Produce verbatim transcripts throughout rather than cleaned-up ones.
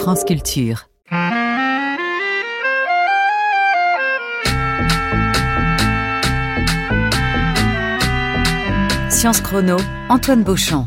France Culture. Science Chrono, Antoine Beauchamp.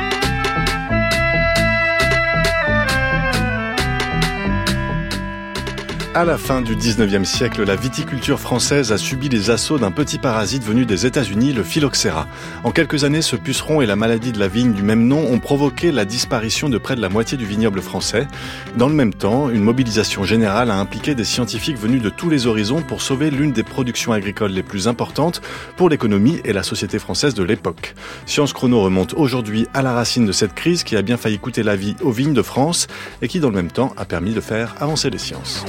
À la fin du dix-neuvième siècle, la viticulture française a subi les assauts d'un petit parasite venu des États-Unis, le phylloxéra. En quelques années, ce puceron et la maladie de la vigne du même nom ont provoqué la disparition de près de la moitié du vignoble français. Dans le même temps, une mobilisation générale a impliqué des scientifiques venus de tous les horizons pour sauver l'une des productions agricoles les plus importantes pour l'économie et la société française de l'époque. Science Chrono remonte aujourd'hui à la racine de cette crise qui a bien failli coûter la vie aux vignes de France et qui, dans le même temps, a permis de faire avancer les sciences.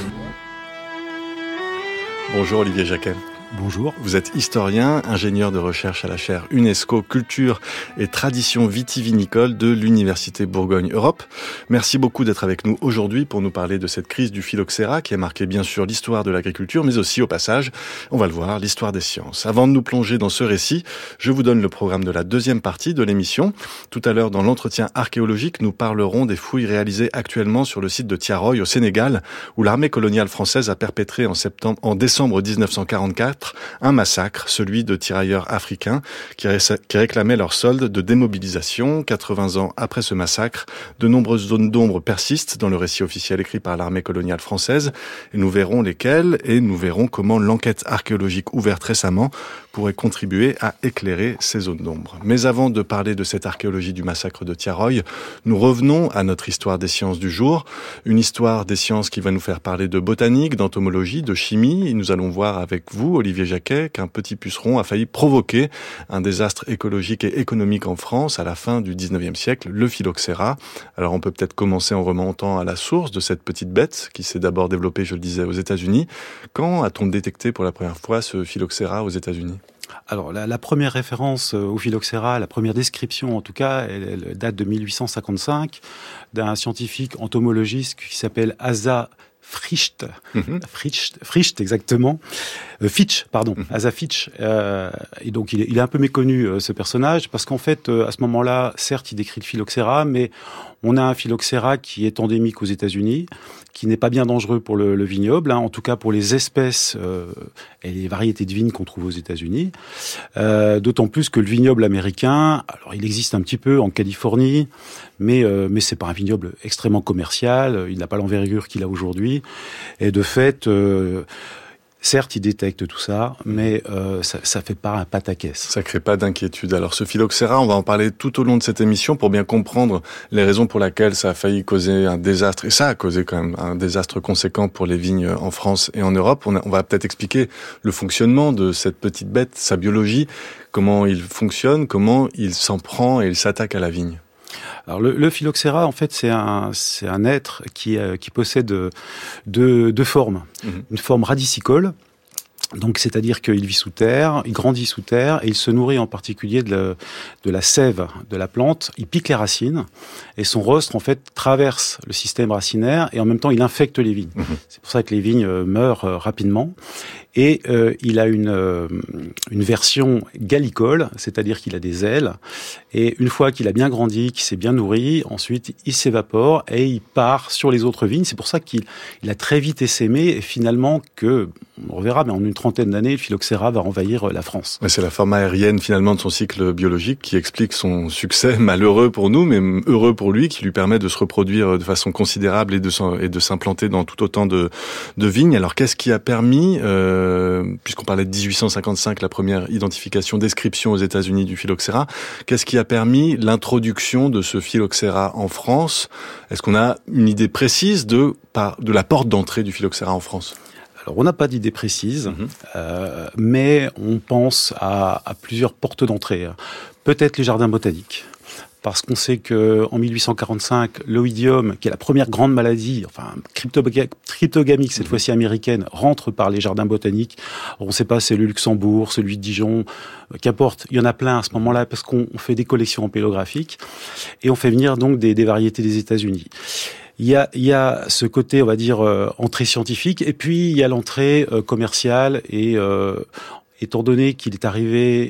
Bonjour Olivier Jacquet. Bonjour. Vous êtes historien, ingénieur de recherche à la chaire UNESCO Culture et Tradition vitivinicole de l'Université Bourgogne-Europe. Merci beaucoup d'être avec nous aujourd'hui pour nous parler de cette crise du phylloxéra qui a marqué bien sûr l'histoire de l'agriculture, mais aussi au passage, on va le voir, l'histoire des sciences. Avant de nous plonger dans ce récit, je vous donne le programme de la deuxième partie de l'émission. Tout à l'heure, dans l'entretien archéologique, nous parlerons des fouilles réalisées actuellement sur le site de Tiaroy au Sénégal, où l'armée coloniale française a perpétré en septembre, en décembre dix-neuf cent quarante-quatre un massacre, celui de tirailleurs africains qui, ré- qui réclamaient leur solde de démobilisation. quatre-vingts ans après ce massacre, de nombreuses zones d'ombre persistent dans le récit officiel écrit par l'armée coloniale française. Et nous verrons lesquelles et nous verrons comment l'enquête archéologique ouverte récemment pourrait contribuer à éclairer ces zones d'ombre. Mais avant de parler de cette archéologie du massacre de Tiaroy, nous revenons à notre histoire des sciences du jour. Une histoire des sciences qui va nous faire parler de botanique, d'entomologie, de chimie. Et nous allons voir avec vous, Olivier Jacquet, qu'un petit puceron a failli provoquer un désastre écologique et économique en France à la fin du dix-neuvième siècle, le phylloxéra. Alors on peut peut-être commencer en remontant à la source de cette petite bête qui s'est d'abord développée, je le disais, aux États-Unis. Quand a-t-on détecté pour la première fois ce phylloxéra aux États-Unis ? Alors, la, la première référence au phylloxéra, la première description en tout cas, elle, elle date de mille huit cent cinquante-cinq d'un scientifique entomologiste qui s'appelle Asa Fricht, mm-hmm. Fricht, Fricht exactement, euh, Fitch, pardon, mm-hmm. Asa Fitch. Euh, et donc il est, il est un peu méconnu euh, ce personnage parce qu'en fait, euh, à ce moment-là, certes, il décrit le phylloxéra, mais on a un phylloxéra qui est endémique aux États-Unis, qui n'est pas bien dangereux pour le, le vignoble, hein, en tout cas pour les espèces euh, et les variétés de vignes qu'on trouve aux États-Unis. Euh, d'autant plus que le vignoble américain, alors il existe un petit peu en Californie, mais euh, mais c'est pas un vignoble extrêmement commercial. Il n'a pas l'envergure qu'il a aujourd'hui, et de fait. Euh, Certes, il détecte tout ça, mais euh, ça, ça fait pas un pataquès. Ça crée pas d'inquiétude. Alors, ce phylloxéra, on va en parler tout au long de cette émission pour bien comprendre les raisons pour lesquelles ça a failli causer un désastre. Et ça a causé quand même un désastre conséquent pour les vignes en France et en Europe. On, a, on va peut-être expliquer le fonctionnement de cette petite bête, sa biologie, comment il fonctionne, comment il s'en prend et il s'attaque à la vigne. Alors le, le phylloxéra, en fait, c'est un, c'est un être qui, euh, qui possède deux, deux formes. Mmh. Une forme radicicole, donc c'est-à-dire qu'il vit sous terre, il grandit sous terre et il se nourrit en particulier de la, de la sève de la plante. Il pique les racines et son rostre, en fait, traverse le système racinaire et en même temps, il infecte les vignes. Mmh. C'est pour ça que les vignes meurent euh, rapidement. Et euh, il a une, euh, une version gallicole, c'est-à-dire qu'il a des ailes. Et une fois qu'il a bien grandi, qu'il s'est bien nourri, ensuite il s'évapore et il part sur les autres vignes. C'est pour ça qu'il il a très vite essaimé et finalement que, on reverra, mais en une trentaine d'années, le phylloxéra va envahir la France. Mais c'est la forme aérienne finalement de son cycle biologique qui explique son succès malheureux pour nous, mais heureux pour lui, qui lui permet de se reproduire de façon considérable et de, et de s'implanter dans tout autant de, de vignes. Alors qu'est-ce qui a permis... Euh, Euh, puisqu'on parlait de dix-huit cent cinquante-cinq, la première identification, description aux États-Unis du phylloxéra, qu'est-ce qui a permis l'introduction de ce phylloxéra en France ? Est-ce qu'on a une idée précise de, de la porte d'entrée du phylloxéra en France ? Alors, on n'a pas d'idée précise, mmh. euh, mais on pense à, à plusieurs portes d'entrée. Peut-être les jardins botaniques. Parce qu'on sait que en mille huit cent quarante-cinq, l'oïdium, qui est la première grande maladie, enfin cryptogamique cette mmh. fois-ci américaine, rentre par les jardins botaniques. Alors, on ne sait pas, c'est le Luxembourg, celui de Dijon, euh, qu'importe. Il y en a plein à ce moment-là parce qu'on fait des collections empélographiques et on fait venir donc des, des variétés des États-Unis. Il y a, il y a ce côté, on va dire, euh, entrée scientifique, et puis il y a l'entrée euh, commerciale. Et euh, étant donné qu'il est arrivé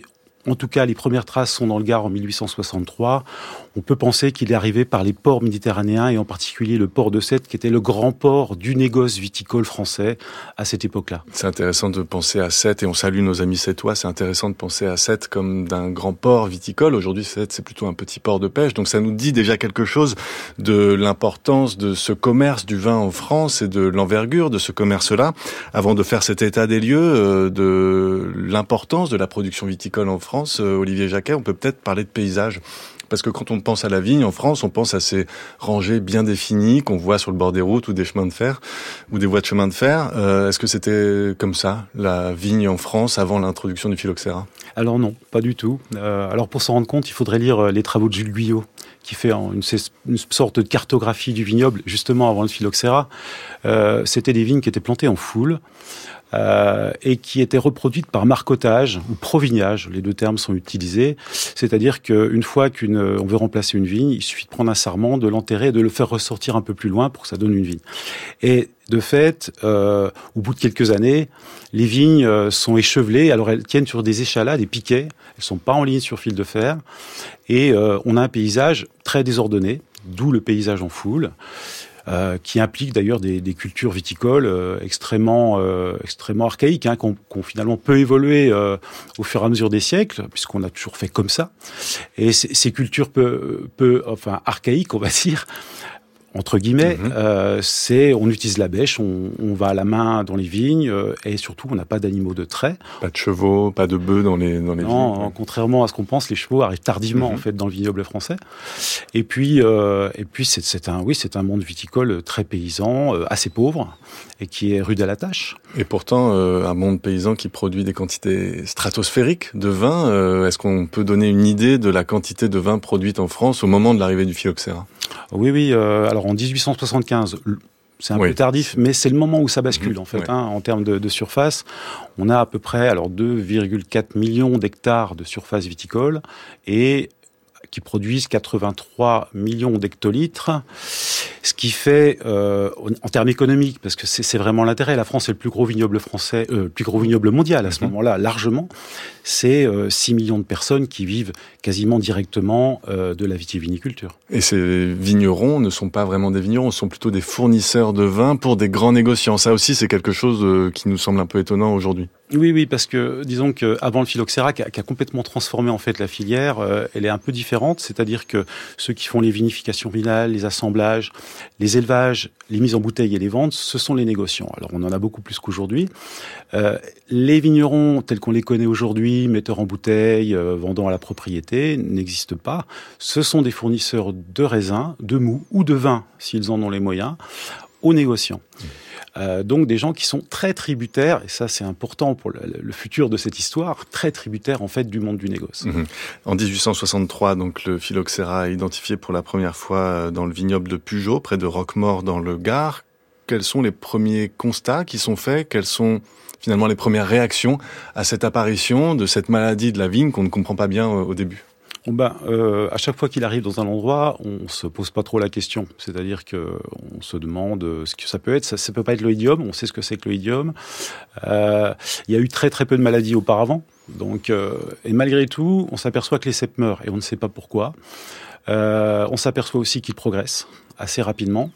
En tout cas, les premières traces sont dans le Gard en mille huit cent soixante-trois. On peut penser qu'il est arrivé par les ports méditerranéens et en particulier le port de Sète, qui était le grand port du négoce viticole français à cette époque-là. C'est intéressant de penser à Sète, et on salue nos amis sétois, c'est intéressant de penser à Sète comme d'un grand port viticole. Aujourd'hui, Sète, c'est plutôt un petit port de pêche, donc ça nous dit déjà quelque chose de l'importance de ce commerce du vin en France et de l'envergure de ce commerce-là. Avant de faire cet état des lieux, euh, de l'importance de la production viticole en France, France, Olivier Jacquet, on peut peut-être parler de paysage. Parce que quand on pense à la vigne en France, on pense à ces rangées bien définies qu'on voit sur le bord des routes ou des chemins de fer, ou des voies de chemin de fer. Euh, est-ce que c'était comme ça, la vigne en France, avant l'introduction du phylloxéra ? Alors non, pas du tout. Euh, alors pour s'en rendre compte, il faudrait lire les travaux de Jules Guyot, qui fait une, une sorte de cartographie du vignoble, justement avant le phylloxéra. Euh, c'était des vignes qui étaient plantées en foule, Euh, et qui étaient reproduites par marcottage ou provignage, les deux termes sont utilisés, c'est-à-dire qu'une fois qu'on veut remplacer une vigne, il suffit de prendre un sarment, de l'enterrer et de le faire ressortir un peu plus loin pour que ça donne une vigne. Et de fait, euh, au bout de quelques années, les vignes sont échevelées, alors elles tiennent sur des échalas, des piquets, elles sont pas en ligne sur fil de fer, et euh, on a un paysage très désordonné, d'où le paysage en foule. Euh, qui implique d'ailleurs des, des cultures viticoles euh, extrêmement, euh, extrêmement archaïques, hein, qu'on, qu'on finalement peut évoluer euh, au fur et à mesure des siècles, puisqu'on a toujours fait comme ça. Et c- ces cultures peu, peu, enfin archaïques, on va dire, entre guillemets, mmh. euh, c'est on utilise la bêche, on, on va à la main dans les vignes, euh, et surtout on n'a pas d'animaux de trait. Pas de chevaux, pas de bœufs dans les dans les non, vignes. Non, contrairement à ce qu'on pense, les chevaux arrivent tardivement mmh. en fait dans le vignoble français. Et puis euh, et puis c'est, c'est un oui c'est un monde viticole très paysan, euh, assez pauvre et qui est rude à la tâche. Et pourtant euh, un monde paysan qui produit des quantités stratosphériques de vin. Euh, est-ce qu'on peut donner une idée de la quantité de vin produite en France au moment de l'arrivée du phylloxéra ? Oui, oui. Euh, alors en dix-huit cent soixante-quinze, c'est un oui. peu tardif, mais c'est le moment où ça bascule mmh, en fait. Ouais. Hein, en termes de, de surface, on a à peu près alors deux virgule quatre millions d'hectares de surface viticole et qui produisent quatre-vingt-trois millions d'hectolitres, ce qui fait, euh, en termes économiques, parce que c'est, c'est vraiment l'intérêt, la France est le plus gros vignoble français, euh, le plus gros vignoble mondial à ce mmh. moment-là, largement, c'est euh, six millions de personnes qui vivent quasiment directement euh, de la vitiviniculture. Et ces vignerons ne sont pas vraiment des vignerons, ce sont plutôt des fournisseurs de vin pour des grands négociants. Ça aussi, c'est quelque chose euh, qui nous semble un peu étonnant aujourd'hui. Oui, oui, parce que disons qu'avant le phylloxéra, qui a, qui a complètement transformé en fait la filière, euh, elle est un peu différente, c'est-à-dire que ceux qui font les vinifications finales, les assemblages, les élevages, les mises en bouteille et les ventes, ce sont les négociants. Alors on en a beaucoup plus qu'aujourd'hui. Euh, les vignerons tels qu'on les connaît aujourd'hui, metteurs en bouteille, euh, vendant à la propriété, n'existent pas. Ce sont des fournisseurs de raisins, de mou ou de vin, s'ils en ont les moyens, aux négociants. Mmh. Euh, donc des gens qui sont très tributaires, et ça c'est important pour le, le futur de cette histoire, très tributaires en fait du monde du négoce. Mmh. En dix-huit cent soixante-trois, donc le phylloxéra est identifié pour la première fois dans le vignoble de Pujaut, près de Roquemaure dans le Gard. Quels sont les premiers constats qui sont faits ? Quelles sont finalement les premières réactions à cette apparition de cette maladie de la vigne qu'on ne comprend pas bien au début ? Bon ben, euh, à chaque fois qu'il arrive dans un endroit, on se pose pas trop la question. C'est-à-dire que on se demande ce que ça peut être. Ça, ça peut pas être l'oïdium. On sait ce que c'est que l'oïdium. Euh, il y a eu très très peu de maladies auparavant. Donc, euh, et malgré tout, on s'aperçoit que les cèpes meurent et on ne sait pas pourquoi. Euh, on s'aperçoit aussi qu'ils progressent assez rapidement.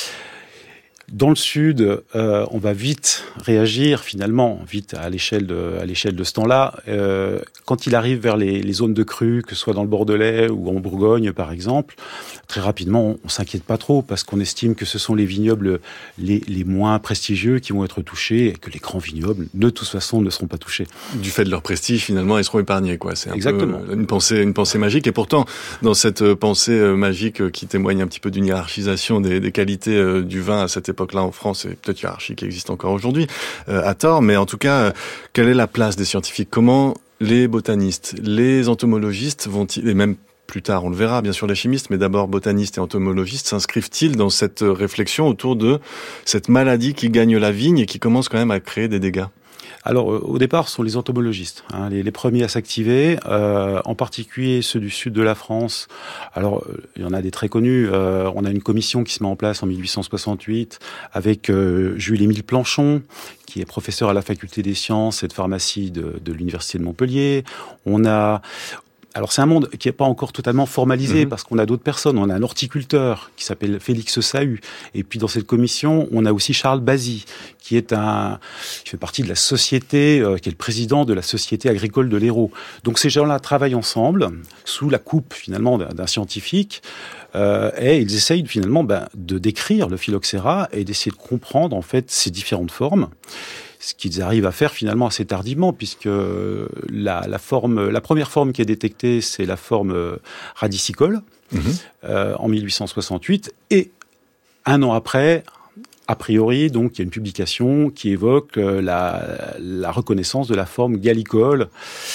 Dans le sud, euh, on va vite réagir, finalement, vite à l'échelle de, à l'échelle de ce temps-là. Euh, quand il arrive vers les, les zones de crue, que ce soit dans le Bordelais ou en Bourgogne, par exemple, très rapidement, on, on s'inquiète pas trop parce qu'on estime que ce sont les vignobles les, les moins prestigieux qui vont être touchés et que les grands vignobles, de toute façon, ne seront pas touchés. Du fait de leur prestige, finalement, ils seront épargnés, quoi. C'est un Exactement. peu une pensée, une pensée magique. Et pourtant, dans cette pensée magique qui témoigne un petit peu d'une hiérarchisation des, des qualités du vin à cette époque-là en France, et peut-être hiérarchie qui existe encore aujourd'hui, euh, à tort, mais en tout cas, euh, quelle est la place des scientifiques ? Comment les botanistes, les entomologistes vont-ils, et même plus tard, on le verra, bien sûr les chimistes, mais d'abord botanistes et entomologistes, s'inscrivent-ils dans cette réflexion autour de cette maladie qui gagne la vigne et qui commence quand même à créer des dégâts ? Alors, euh, au départ, ce sont les entomologistes, hein, les, les premiers à s'activer, euh, en particulier ceux du sud de la France. Alors, euh, il y en a des très connus. Euh, on a une commission qui se met en place en mille huit cent soixante-huit avec euh, Jules-Émile Planchon, qui est professeur à la faculté des sciences et de pharmacie de, de l'université de Montpellier. On a... Alors c'est un monde qui n'est pas encore totalement formalisé, mmh. parce qu'on a d'autres personnes. On a un horticulteur qui s'appelle Félix Sahu. Et puis dans cette commission, on a aussi Charles Bazy, qui est un, qui fait partie de la société, euh, qui est le président de la Société agricole de l'Hérault. Donc ces gens-là travaillent ensemble, sous la coupe finalement d'un, d'un scientifique, euh, et ils essayent finalement ben, de décrire le phylloxéra et d'essayer de comprendre en fait ses différentes formes. Ce qu'ils arrivent à faire finalement assez tardivement, puisque la, la, forme, la première forme qui est détectée, c'est la forme radicicole, mmh. euh, en mille huit cent soixante-huit, et un an après, a priori, donc il y a une publication qui évoque la, la reconnaissance de la forme gallicole,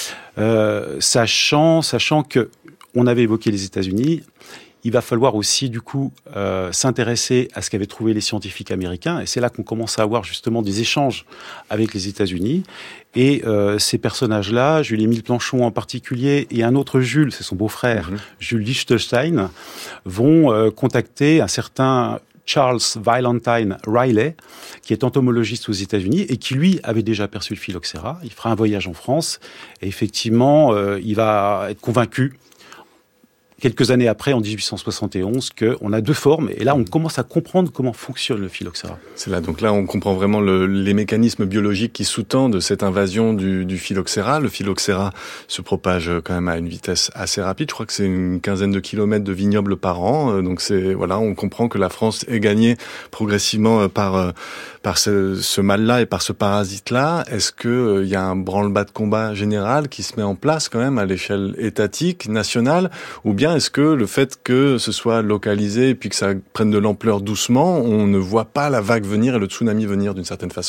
euh, sachant, sachant que on avait évoqué les États-Unis. Il va falloir aussi, du coup, euh, s'intéresser à ce qu'avaient trouvé les scientifiques américains. Et c'est là qu'on commence à avoir justement des échanges avec les États-Unis. Et euh, ces personnages-là, Jules-Émile Planchon en particulier, et un autre Jules, c'est son beau-frère, mmh. Jules Liechtenstein, vont euh, contacter un certain Charles Valentine Riley, qui est entomologiste aux États-Unis et qui, lui, avait déjà aperçu le phylloxéra. Il fera un voyage en France et effectivement, euh, il va être convaincu quelques années après, en dix-huit cent soixante et onze, qu'on a deux formes. Et là, on commence à comprendre comment fonctionne le phylloxéra. C'est là, donc là, on comprend vraiment le, les mécanismes biologiques qui sous-tendent cette invasion du, du phylloxéra. Le phylloxéra se propage quand même à une vitesse assez rapide. Je crois que c'est une quinzaine de kilomètres de vignobles par an. Donc c'est, voilà, on comprend que la France est gagnée progressivement par, par ce, ce mal-là et par ce parasite-là. Est-ce que euh, y a un branle-bas de combat général qui se met en place quand même à l'échelle étatique, nationale, ou bien est-ce que le fait que ce soit localisé et puis que ça prenne de l'ampleur doucement, on ne voit pas la vague venir et le tsunami venir d'une certaine façon ?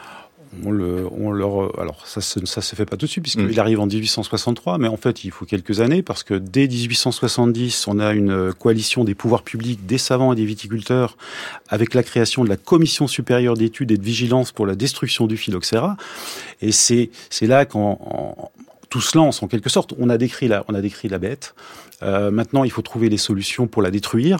On le, on leur, alors ça se, ça se fait pas tout de suite puisqu'il mmh. arrive en dix-huit cent soixante-trois, mais en fait il faut quelques années parce que dès dix-huit cent soixante-dix, on a une coalition des pouvoirs publics, des savants et des viticulteurs avec la création de la Commission supérieure d'études et de vigilance pour la destruction du phylloxéra. Et c'est, c'est là qu'en en, tout se lance en quelque sorte. On a décrit la, on a décrit la bête. Euh, maintenant, il faut trouver des solutions pour la détruire.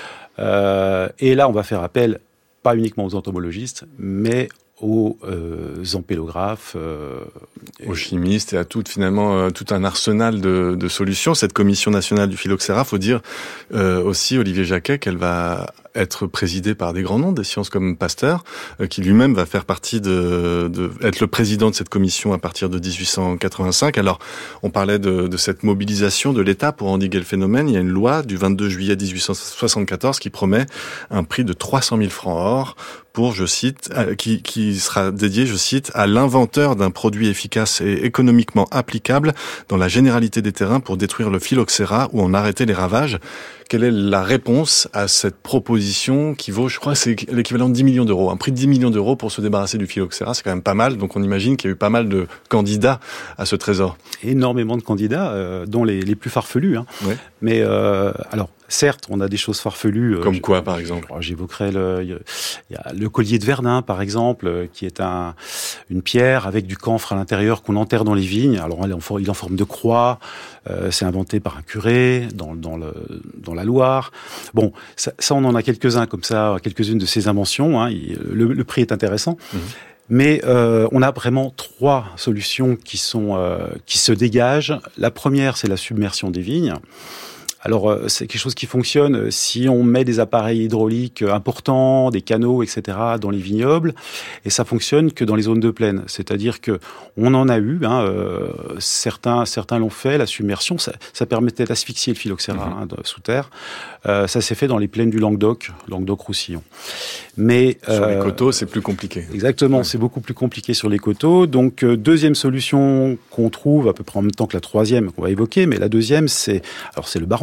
Euh, et là, on va faire appel, pas uniquement aux entomologistes, mais aux euh, ampélographes, euh, aux chimistes et à tout finalement euh, tout un arsenal de, de solutions. Cette commission nationale du phylloxéra, faut dire euh, aussi Olivier Jacquet qu'elle va être présidée par des grands noms des sciences comme Pasteur, euh, qui lui-même va faire partie de, de être le président de cette commission à partir de dix-huit cent quatre-vingt-cinq. Alors, on parlait de, de cette mobilisation de l'État pour endiguer le phénomène. Il y a une loi du vingt-deux juillet dix-huit cent soixante-quatorze qui promet un prix de trois cent mille francs or pour, je cite, euh, qui, qui sera dédié, je cite, à l'inventeur d'un produit efficace et économiquement applicable dans la généralité des terrains pour détruire le phylloxéra ou en arrêter les ravages. Quelle est la réponse à cette proposition qui vaut, je crois, c'est l'équivalent de dix millions d'euros. Un prix de dix millions d'euros pour se débarrasser du phylloxéra, c'est quand même pas mal. Donc on imagine qu'il y a eu pas mal de candidats à ce trésor. Énormément de candidats, euh, dont les, les plus farfelus. Hein. Ouais. Mais euh, alors, certes, on a des choses farfelues. Comme euh, quoi, par exemple ? J'évoquerai le, il y a le collier de Verdun, par exemple, qui est un, une pierre avec du camphre à l'intérieur qu'on enterre dans les vignes. Alors, il est en, il est en forme de croix. Euh, c'est inventé par un curé dans, dans, le, dans la Loire. Bon, ça, ça, on en a quelques-uns comme ça, quelques-unes de ces inventions. Hein. Il, le, le prix est intéressant. Mmh. Mais euh, on a vraiment trois solutions qui sont euh, qui se dégagent. La première, c'est la submersion des vignes. Alors, c'est quelque chose qui fonctionne si on met des appareils hydrauliques importants, des canaux, et cetera, dans les vignobles, et ça fonctionne que dans les zones de plaine. C'est-à-dire que on en a eu, hein, euh, certains certains l'ont fait, la submersion, ça, ça permettait d'asphyxier le phylloxéra mmh. hein, de, sous terre. Euh, ça s'est fait dans les plaines du Languedoc, Languedoc-Roussillon. Mais sur euh, les coteaux, c'est plus compliqué. Exactement, ouais. C'est beaucoup plus compliqué sur les coteaux. Donc, euh, deuxième solution qu'on trouve à peu près en même temps que la troisième qu'on va évoquer, mais la deuxième, c'est alors c'est le baron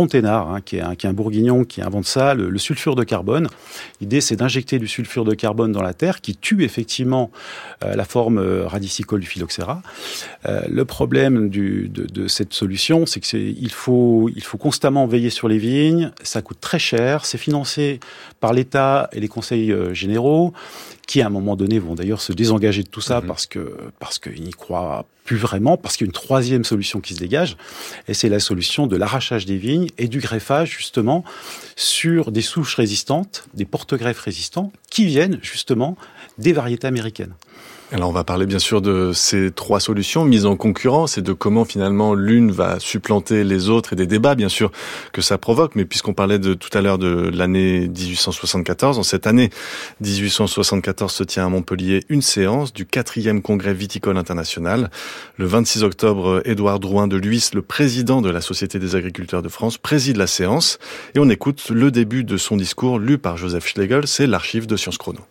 Thénard, hein, qui, est un, qui est un bourguignon qui invente ça, le, le sulfure de carbone. L'idée, c'est d'injecter du sulfure de carbone dans la terre, qui tue effectivement euh, la forme radicicole du phylloxéra. Euh, le problème du, de, de cette solution, c'est qu'il faut, il faut constamment veiller sur les vignes. Ça coûte très cher. C'est financé par l'État et les conseils euh, généraux, qui à un moment donné vont d'ailleurs se désengager de tout ça mmh. parce que parce qu'ils n'y croient plus vraiment, parce qu'il y a une troisième solution qui se dégage, et c'est la solution de l'arrachage des vignes et du greffage justement sur des souches résistantes, des porte-greffes résistants, qui viennent justement des variétés américaines. Alors on va parler bien sûr de ces trois solutions mises en concurrence et de comment finalement l'une va supplanter les autres et des débats bien sûr que ça provoque. Mais puisqu'on parlait de tout à l'heure de l'année dix-huit cent soixante-quatorze, en cette année dix-huit cent soixante-quatorze se tient à Montpellier une séance du quatrième congrès viticole international. Le vingt-six octobre, Édouard Drouin de Lhuys, le président de la Société des agriculteurs de France, préside la séance et on écoute le début de son discours lu par Joseph Schlegel, c'est l'archive de Sciences Chrono.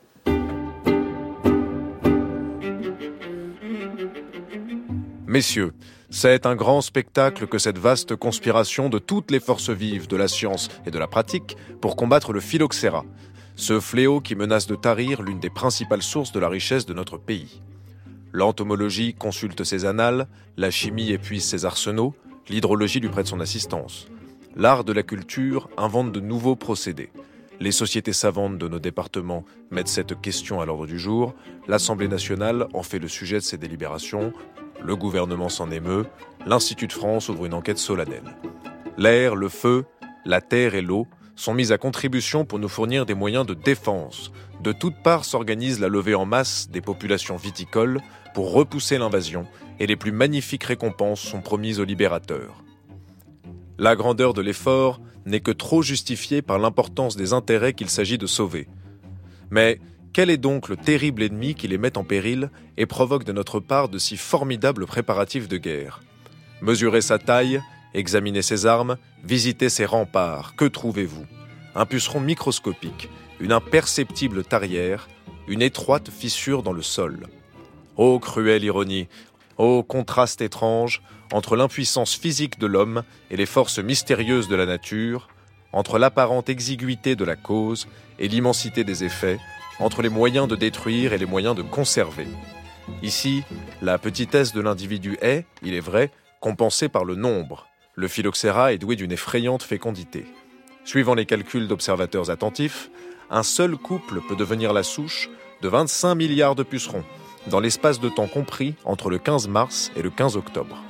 Messieurs, c'est un grand spectacle que cette vaste conspiration de toutes les forces vives de la science et de la pratique pour combattre le phylloxéra, ce fléau qui menace de tarir l'une des principales sources de la richesse de notre pays. L'entomologie consulte ses annales, la chimie épuise ses arsenaux, l'hydrologie lui prête son assistance. L'art de la culture invente de nouveaux procédés. Les sociétés savantes de nos départements mettent cette question à l'ordre du jour, l'Assemblée nationale en fait le sujet de ses délibérations, le gouvernement s'en émeut, l'Institut de France ouvre une enquête solennelle. L'air, le feu, la terre et l'eau sont mis à contribution pour nous fournir des moyens de défense. De toutes parts s'organise la levée en masse des populations viticoles pour repousser l'invasion et les plus magnifiques récompenses sont promises aux libérateurs. La grandeur de l'effort n'est que trop justifiée par l'importance des intérêts qu'il s'agit de sauver. Mais quel est donc le terrible ennemi qui les met en péril et provoque de notre part de si formidables préparatifs de guerre ? Mesurez sa taille, examinez ses armes, visitez ses remparts. Que trouvez-vous ? Un puceron microscopique, une imperceptible tarière, une étroite fissure dans le sol. Ô cruelle ironie, ô contraste étrange entre l'impuissance physique de l'homme et les forces mystérieuses de la nature, entre l'apparente exiguïté de la cause et l'immensité des effets, entre les moyens de détruire et les moyens de conserver. Ici, la petitesse de l'individu est, il est vrai, compensée par le nombre. Le phylloxéra est doué d'une effrayante fécondité. Suivant les calculs d'observateurs attentifs, un seul couple peut devenir la souche de vingt-cinq milliards de pucerons, dans l'espace de temps compris entre le quinze mars et le quinze octobre.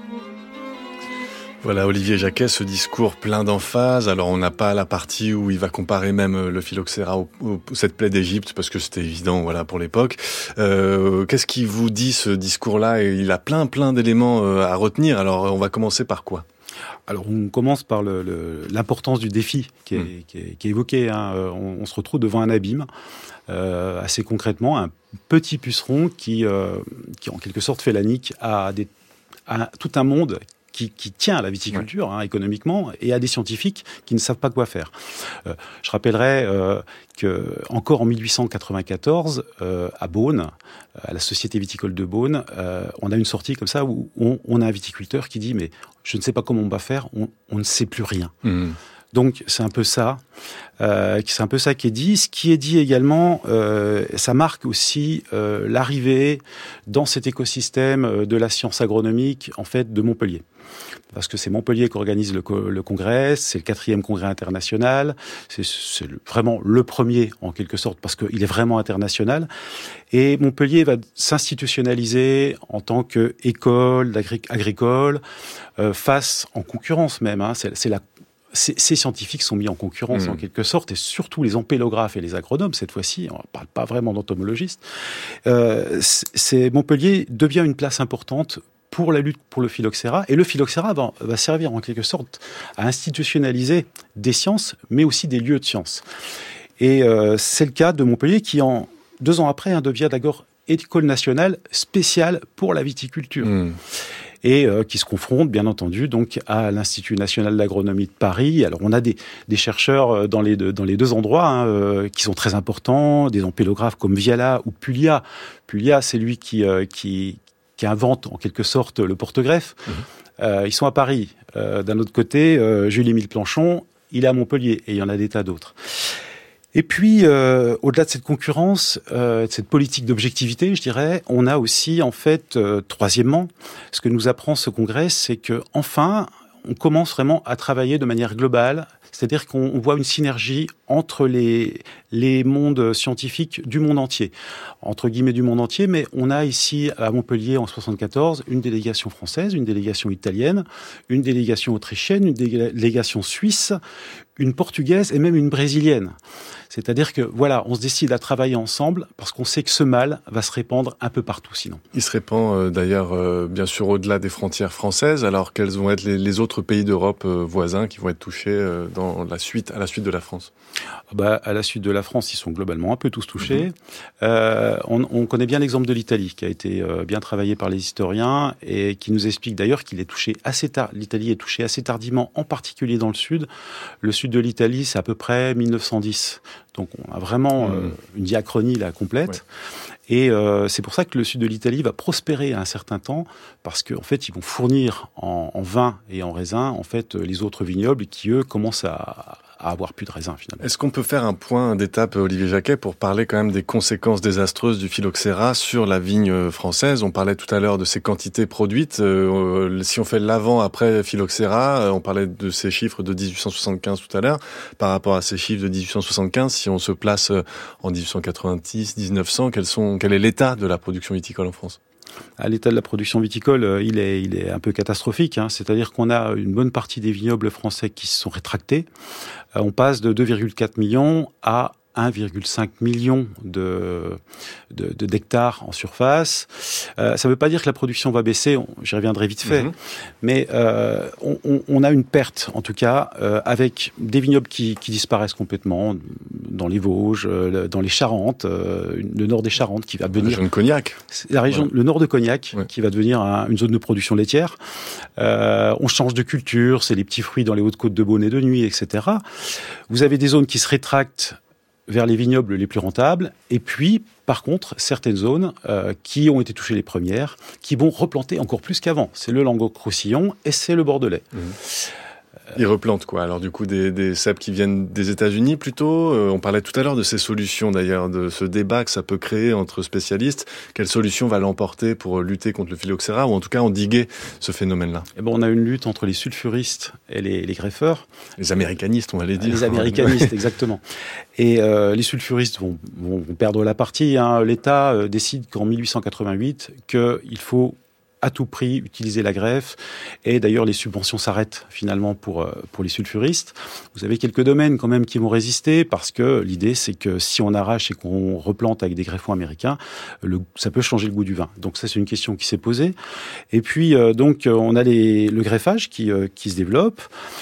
Voilà Olivier Jacquet, ce discours plein d'emphase. Alors on n'a pas la partie où il va comparer même le phylloxéra au, au cette plaie d'Égypte parce que c'était évident, voilà, pour l'époque. Euh, qu'est-ce qui vous dit ce discours-là ? Il a plein plein d'éléments à retenir. Alors on va commencer par quoi ? Alors on commence par le, le, l'importance du défi qui est, mmh. qui est, qui est évoqué. Hein. On, on se retrouve devant un abîme. Euh, assez concrètement, un petit puceron qui, euh, qui en quelque sorte fait la nique à, des, à tout un monde Qui, qui tient à la viticulture ouais. hein, économiquement et à des scientifiques qui ne savent pas quoi faire. Euh, je rappellerai euh, que encore en dix-huit cent quatre-vingt-quatorze, euh, à Beaune, à la Société viticole de Beaune, euh, on a une sortie comme ça où on, on a un viticulteur qui dit mais je ne sais pas comment on va faire, on, on ne sait plus rien. Mmh. Donc c'est un peu ça, euh, c'est un peu ça qui est dit. Ce qui est dit également, euh, ça marque aussi euh, l'arrivée dans cet écosystème de la science agronomique en fait de Montpellier. Parce que c'est Montpellier qui organise le, co- le congrès, c'est le quatrième congrès international, c'est, c'est le, vraiment le premier en quelque sorte parce qu'il est vraiment international. Et Montpellier va s'institutionnaliser en tant qu'école d'agri- agricole, euh, face en concurrence même. Hein, c'est, c'est la Ces, ces scientifiques sont mis en concurrence mmh. en quelque sorte, et surtout les empélographes et les agronomes, cette fois-ci, on ne parle pas vraiment d'entomologistes. Euh, c'est, Montpellier devient une place importante pour la lutte pour le phylloxéra, et le phylloxéra va, va servir en quelque sorte à institutionnaliser des sciences, mais aussi des lieux de sciences. Et euh, c'est le cas de Montpellier qui, en deux ans après, hein, devient d'abord école nationale spéciale pour la viticulture. Mmh. Et euh, qui se confrontent, bien entendu, donc à l'Institut national d'agronomie de Paris. Alors, on a des, des chercheurs dans les deux, dans les deux endroits hein, euh, qui sont très importants, des empélographes comme Viala ou Puglia. Puglia, c'est lui qui, euh, qui, qui invente, en quelque sorte, le porte-greffe. Mmh. Euh, ils sont à Paris. Euh, d'un autre côté, euh, Jules-Émile Planchon, il est à Montpellier, et il y en a des tas d'autres. Et puis, euh, au-delà de cette concurrence, euh, de cette politique d'objectivité, je dirais, on a aussi, en fait, euh, troisièmement, ce que nous apprend ce congrès, c'est que enfin, on commence vraiment à travailler de manière globale. C'est-à-dire qu'on voit une synergie entre les, les mondes scientifiques du monde entier, entre guillemets du monde entier, mais on a ici à Montpellier en soixante-quatorze une délégation française, une délégation italienne, une délégation autrichienne, une délégation suisse, une portugaise et même une brésilienne. C'est-à-dire que, voilà, on se décide à travailler ensemble parce qu'on sait que ce mal va se répandre un peu partout sinon. Il se répand euh, d'ailleurs, euh, bien sûr, au-delà des frontières françaises. Alors, quels vont être les, les autres pays d'Europe euh, voisins qui vont être touchés euh, dans la suite, à la suite de la France ? Bah, à la suite de la France, ils sont globalement un peu tous touchés. Mmh. Euh, on, on connaît bien l'exemple de l'Italie, qui a été euh, bien travaillé par les historiens et qui nous explique d'ailleurs qu'il est touché assez tard. L'Italie est touchée assez tardivement, en particulier dans le sud. Le sud de l'Italie, c'est à peu près mille neuf cent dix. Donc on a vraiment euh, une diachronie là complète. Ouais. Et euh, c'est pour ça que le sud de l'Italie va prospérer à un certain temps, parce qu'en fait, ils vont fournir en, en vin et en raisin, en fait, les autres vignobles qui, eux, commencent à, à avoir plus de raisin, finalement. Est-ce qu'on peut faire un point d'étape, Olivier Jacquet, pour parler quand même des conséquences désastreuses du phylloxéra sur la vigne française ? On parlait tout à l'heure de ces quantités produites. Euh, si on fait l'avant-après phylloxéra, on parlait de ces chiffres de dix-huit cent soixante-quinze tout à l'heure, par rapport à ces chiffres de dix-huit cent soixante-quinze, si on se place en dix-huit cent quatre-vingt-dix, dix-neuf cents, quels sont quel est l'état de la production viticole en France ? À l'état de la production viticole, il est, il est un peu catastrophique. Hein. C'est-à-dire qu'on a une bonne partie des vignobles français qui se sont rétractés. Euh, on passe de deux virgule quatre millions à un virgule cinq million de, de, de d'hectares en surface. Euh, ça ne veut pas dire que la production va baisser, on, j'y reviendrai vite fait, mmh. mais euh, on, on, on a une perte, en tout cas, euh, avec des vignobles qui, qui disparaissent complètement, dans les Vosges, euh, dans les Charentes, euh, le nord des Charentes qui va devenir... La région de Cognac. La région, ouais. Le nord de Cognac, ouais. qui va devenir un, une zone de production laitière. Euh, on change de culture, c'est les petits fruits dans les Hautes-Côtes de Beaune et de Nuit, et cetera. Vous avez des zones qui se rétractent vers les vignobles les plus rentables, et puis, par contre, certaines zones euh, qui ont été touchées les premières, qui vont replanter encore plus qu'avant. C'est le Languedoc-Roussillon et c'est le Bordelais. Mmh. Ils replantent quoi ? Alors du coup, des, des cèpes qui viennent des États-Unis plutôt. Euh, on parlait tout à l'heure de ces solutions d'ailleurs, de ce débat que ça peut créer entre spécialistes. Quelle solution va l'emporter pour lutter contre le phylloxéra, ou en tout cas endiguer ce phénomène-là ? Eh ben, on a une lutte entre les sulfuristes et les, les greffeurs. Les américanistes, on va les dire. Les américanistes, exactement. Et euh, les sulfuristes vont, vont, vont perdre la partie. Hein. L'État euh, décide qu'en mille huit cent quatre-vingt-huit, qu'il faut à tout prix utiliser la greffe, et d'ailleurs les subventions s'arrêtent finalement pour pour les sulfuristes. Vous avez quelques domaines quand même qui vont résister, parce que l'idée c'est que si on arrache et qu'on replante avec des greffons américains, le, ça peut changer le goût du vin. Donc ça c'est une question qui s'est posée. Et puis euh, donc on a les, le greffage qui euh, qui se développe.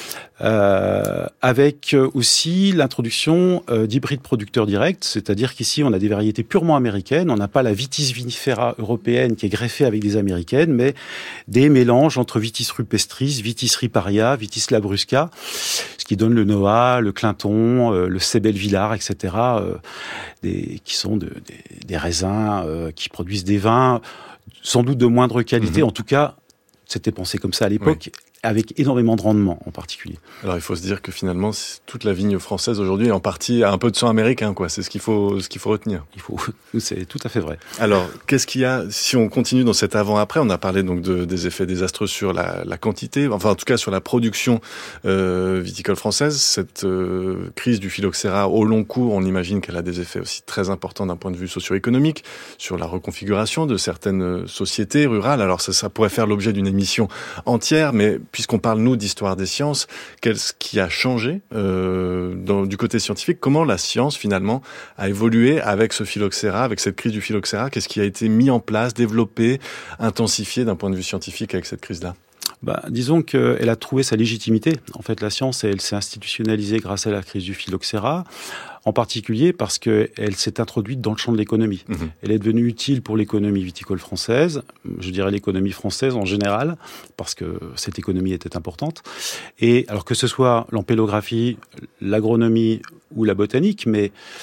Euh, avec aussi l'introduction euh, d'hybrides producteurs directs, c'est-à-dire qu'ici on a des variétés purement américaines, on n'a pas la Vitis vinifera européenne qui est greffée avec des américaines, mais des mélanges entre Vitis rupestris, Vitis riparia, Vitis labrusca, ce qui donne le Noah, le Clinton, euh, le Sebel-Villard, et cetera, euh, des, qui sont de, des, des raisins euh, qui produisent des vins sans doute de moindre qualité, mmh. en tout cas, c'était pensé comme ça à l'époque. Oui. Avec énormément de rendement en particulier. Alors il faut se dire que finalement toute la vigne française aujourd'hui est en partie a un peu de sang américain, quoi. C'est ce qu'il faut ce qu'il faut retenir. Il faut, c'est tout à fait vrai. Alors qu'est-ce qu'il y a si on continue dans cet avant-après ? On a parlé donc de, des effets désastreux sur la, la quantité, enfin en tout cas sur la production euh, viticole française. Cette euh, crise du phylloxéra au long cours, on imagine qu'elle a des effets aussi très importants d'un point de vue socio-économique sur la reconfiguration de certaines sociétés rurales. Alors ça, ça pourrait faire l'objet d'une émission entière, mais puisqu'on parle, nous, d'histoire des sciences, qu'est-ce qui a changé euh, dans, du côté scientifique ? Comment la science, finalement, a évolué avec ce phylloxéra, avec cette crise du phylloxéra ? Qu'est-ce qui a été mis en place, développé, intensifié d'un point de vue scientifique avec cette crise-là ? Bah, disons qu'elle a trouvé sa légitimité. En fait, la science, elle s'est institutionnalisée grâce à la crise du phylloxéra, en particulier parce qu'elle s'est introduite dans le champ de l'économie. Mmh. Elle est devenue utile pour l'économie viticole française, je dirais l'économie française en général, parce que cette économie était importante. Et alors que ce soit l'ampélographie, l'agronomie ou la botanique, mais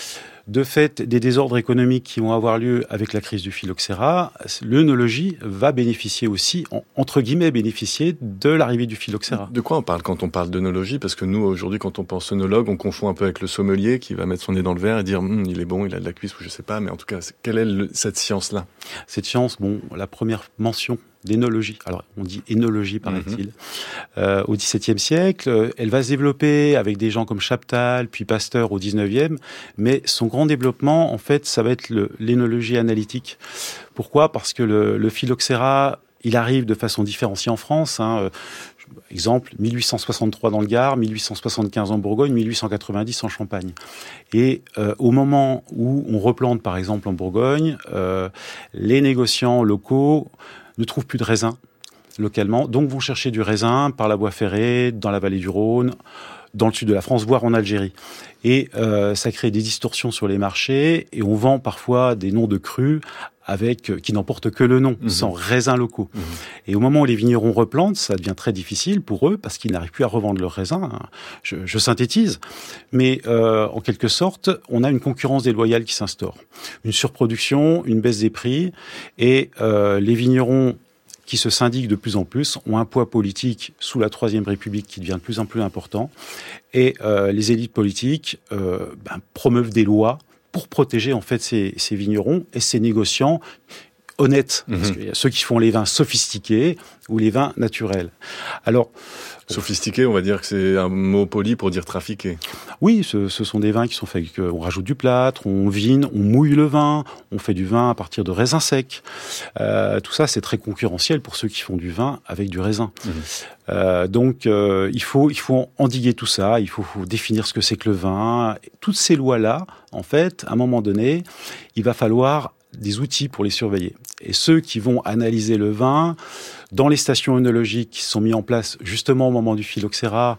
De fait, des désordres économiques qui vont avoir lieu avec la crise du phylloxéra, l'œnologie va bénéficier aussi, en, entre guillemets, bénéficier de l'arrivée du phylloxéra. De quoi on parle quand on parle d'œnologie? Parce que nous, aujourd'hui, quand on pense œnologue, on confond un peu avec le sommelier qui va mettre son nez dans le verre et dire hm, il est bon, il a de la cuisse ou je sais pas. Mais en tout cas, quelle est le, cette science-là? Cette science, bon, la première mention d'énologie, alors on dit énologie paraît-il, mmh. euh, au dix-septième siècle, elle va se développer avec des gens comme Chaptal, puis Pasteur au dix-neuvième, mais son grand développement, en fait, ça va être le, l'énologie analytique. Pourquoi? Parce que le, le phylloxéra, il arrive de façon différenciée en France, hein, exemple, mille huit cent soixante-trois dans le Gard, mille huit cent soixante-quinze en Bourgogne, mille huit cent quatre-vingt-dix en Champagne. Et euh, au moment où on replante, par exemple, en Bourgogne, euh, les négociants locaux ne trouvent plus de raisin localement, donc vont chercher du raisin par la voie ferrée, dans la vallée du Rhône, dans le sud de la France, voire en Algérie. Et euh, ça crée des distorsions sur les marchés, et on vend parfois des noms de crus avec euh, qui n'en portent que le nom, mmh. sans raisins locaux. Mmh. Et au moment où les vignerons replantent, ça devient très difficile pour eux, parce qu'ils n'arrivent plus à revendre leurs raisins. Je, je synthétise. Mais euh, en quelque sorte, on a une concurrence déloyale qui s'instaure. Une surproduction, une baisse des prix, et euh, les vignerons qui se syndiquent de plus en plus, ont un poids politique sous la Troisième République qui devient de plus en plus important. Et euh, les élites politiques euh, ben, promeuvent des lois pour protéger en fait ces, ces vignerons et ces négociants honnêtes. Mmh. Parce qu'il y a ceux qui font les vins sophistiqués ou les vins naturels. Alors, sophistiqué, on va dire que c'est un mot poli pour dire trafiqué. Oui, ce, ce sont des vins qui sont faits avec, on rajoute du plâtre, on vine, on mouille le vin, on fait du vin à partir de raisins secs. Euh, tout ça, c'est très concurrentiel pour ceux qui font du vin avec du raisin. Mmh. Euh, donc, euh, il faut, il faut endiguer tout ça, il faut, faut définir ce que c'est que le vin. Toutes ces lois-là, en fait, à un moment donné, il va falloir des outils pour les surveiller. Et ceux qui vont analyser le vin, dans les stations œnologiques qui sont mis en place justement au moment du phylloxéra,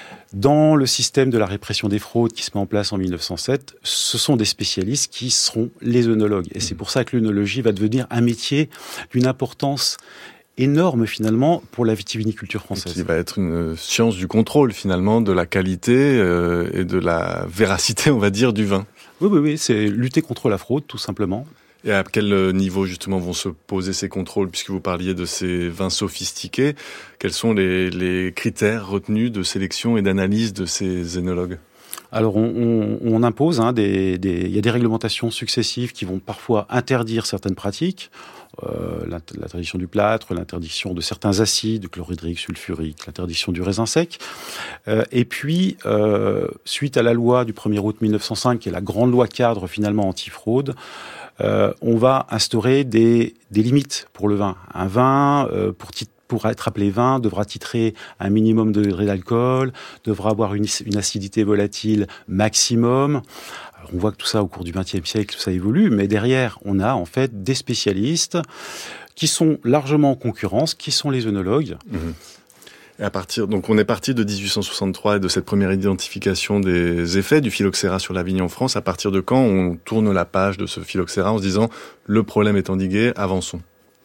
dans le système de la répression des fraudes qui se met en place en mille neuf cent sept, ce sont des spécialistes qui seront les œnologues. Et c'est pour ça que l'œnologie va devenir un métier d'une importance énorme finalement pour la vitiviniculture française. Qui va être une science du contrôle finalement de la qualité euh, et de la véracité, on va dire, du vin. Oui, oui, oui, c'est lutter contre la fraude tout simplement. Et à quel niveau, justement, vont se poser ces contrôles, puisque vous parliez de ces vins sophistiqués? Quels sont les, les critères retenus de sélection et d'analyse de ces œnologues? Alors, on, on, on impose, hein, des, des, il y a des réglementations successives qui vont parfois interdire certaines pratiques. Euh, l'interdiction du plâtre, l'interdiction de certains acides, chlorhydrique, sulfurique, l'interdiction du raisin sec. Euh, et puis, euh, suite à la loi du premier août mille neuf cent cinq, qui est la grande loi cadre finalement anti-fraude, Euh, on va instaurer des, des limites pour le vin. Un vin, euh, pour, tit- pour être appelé vin, devra titrer un minimum de degré d'alcool, devra avoir une, une acidité volatile maximum. Alors, on voit que tout ça, au cours du vingtième siècle, ça évolue, mais derrière, on a en fait des spécialistes qui sont largement en concurrence, qui sont les œnologues. Mmh. Et à partir, donc on est parti de dix-huit cent soixante-trois et de cette première identification des effets du phylloxéra sur la vigne en France. À partir de quand on tourne la page de ce phylloxéra en se disant le problème est endigué, avançons?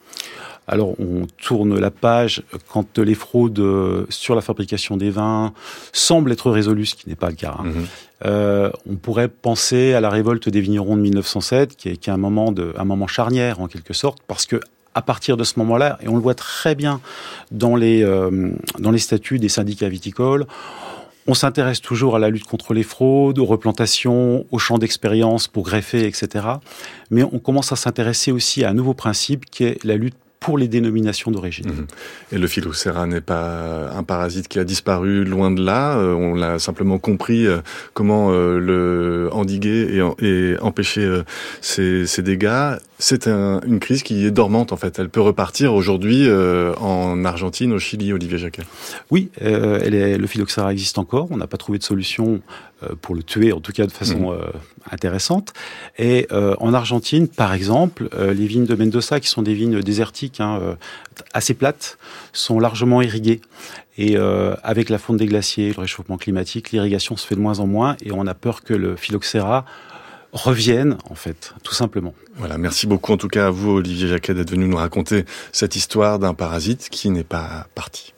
Alors, on tourne la page quand les fraudes sur la fabrication des vins semblent être résolues, ce qui n'est pas le cas. Hein. Mmh. Euh, on pourrait penser à la révolte des vignerons de mille neuf cent sept, qui est, qui est un moment de, un moment charnière en quelque sorte, parce que à partir de ce moment-là, et on le voit très bien dans les, euh, dans les statuts des syndicats viticoles, on s'intéresse toujours à la lutte contre les fraudes, aux replantations, aux champs d'expérience pour greffer, et cetera. Mais on commence à s'intéresser aussi à un nouveau principe qui est la lutte pour les dénominations d'origine. Mmh. Et le phylloxéra n'est pas un parasite qui a disparu, loin de là. Euh, on l'a simplement compris euh, comment euh, le endiguer et, en, et empêcher euh, ces, ces dégâts. C'est un, une crise qui est dormante en fait. Elle peut repartir aujourd'hui euh, en Argentine, au Chili, Olivier Jacquet. Oui, euh, elle est, le phylloxéra existe encore. On n'a pas trouvé de solution euh, pour le tuer, en tout cas de façon mmh. euh, intéressante. Et euh, en Argentine, par exemple, euh, les vignes de Mendoza, qui sont des vignes désertiques, hein, euh, assez plates, sont largement irriguées. Et euh, avec la fonte des glaciers, le réchauffement climatique, l'irrigation se fait de moins en moins, et on a peur que le phylloxéra reviennent, en fait, tout simplement. Voilà, merci beaucoup en tout cas à vous, Olivier Jacquet, d'être venu nous raconter cette histoire d'un parasite qui n'est pas parti.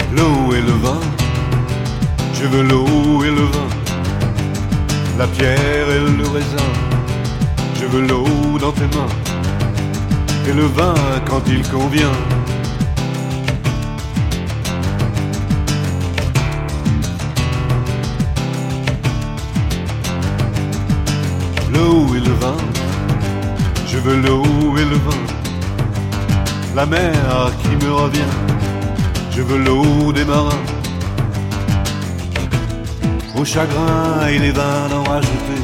L'eau et le vin, je veux l'eau et le vin, la pierre et le raisin, je veux l'eau dans tes mains, et le vin quand il convient. L'eau et le vin, je veux l'eau et le vin, la mer qui me revient, je veux l'eau des marins, au chagrin et les vins d'en rajouter,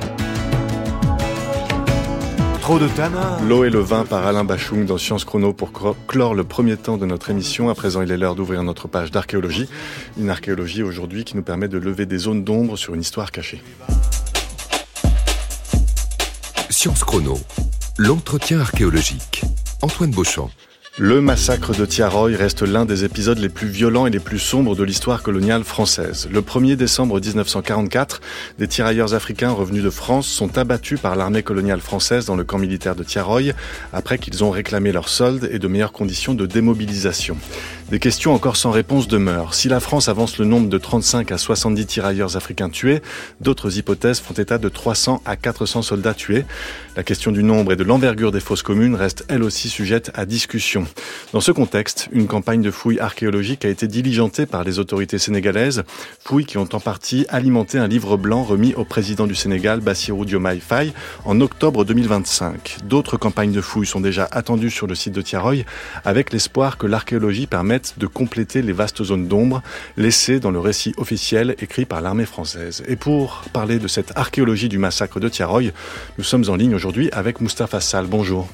trop de tanin. L'eau et le vin par Alain Bachung dans Science Chrono pour clore le premier temps de notre émission. À présent, il est l'heure d'ouvrir notre page d'archéologie. Une archéologie aujourd'hui qui nous permet de lever des zones d'ombre sur une histoire cachée. Science Chrono, l'entretien archéologique. Antoine Beauchamp. Le massacre de Tiaroy reste l'un des épisodes les plus violents et les plus sombres de l'histoire coloniale française. Le premier décembre dix-neuf cent quarante-quatre, des tirailleurs africains revenus de France sont abattus par l'armée coloniale française dans le camp militaire de Tiaroy, après qu'ils ont réclamé leur solde et de meilleures conditions de démobilisation. Des questions encore sans réponse demeurent. Si la France avance le nombre de trente-cinq à soixante-dix tirailleurs africains tués, d'autres hypothèses font état de trois cents à quatre cents soldats tués. La question du nombre et de l'envergure des fosses communes reste elle aussi sujette à discussion. Dans ce contexte, une campagne de fouilles archéologiques a été diligentée par les autorités sénégalaises, fouilles qui ont en partie alimenté un livre blanc remis au président du Sénégal, Bassirou Diomaye Faye, en octobre deux mille vingt-cinq. D'autres campagnes de fouilles sont déjà attendues sur le site de Tiaroy, avec l'espoir que l'archéologie permette de compléter les vastes zones d'ombre laissées dans le récit officiel écrit par l'armée française. Et pour parler de cette archéologie du massacre de Tiaroy, nous sommes en ligne aujourd'hui avec Moustapha Sall. Bonjour.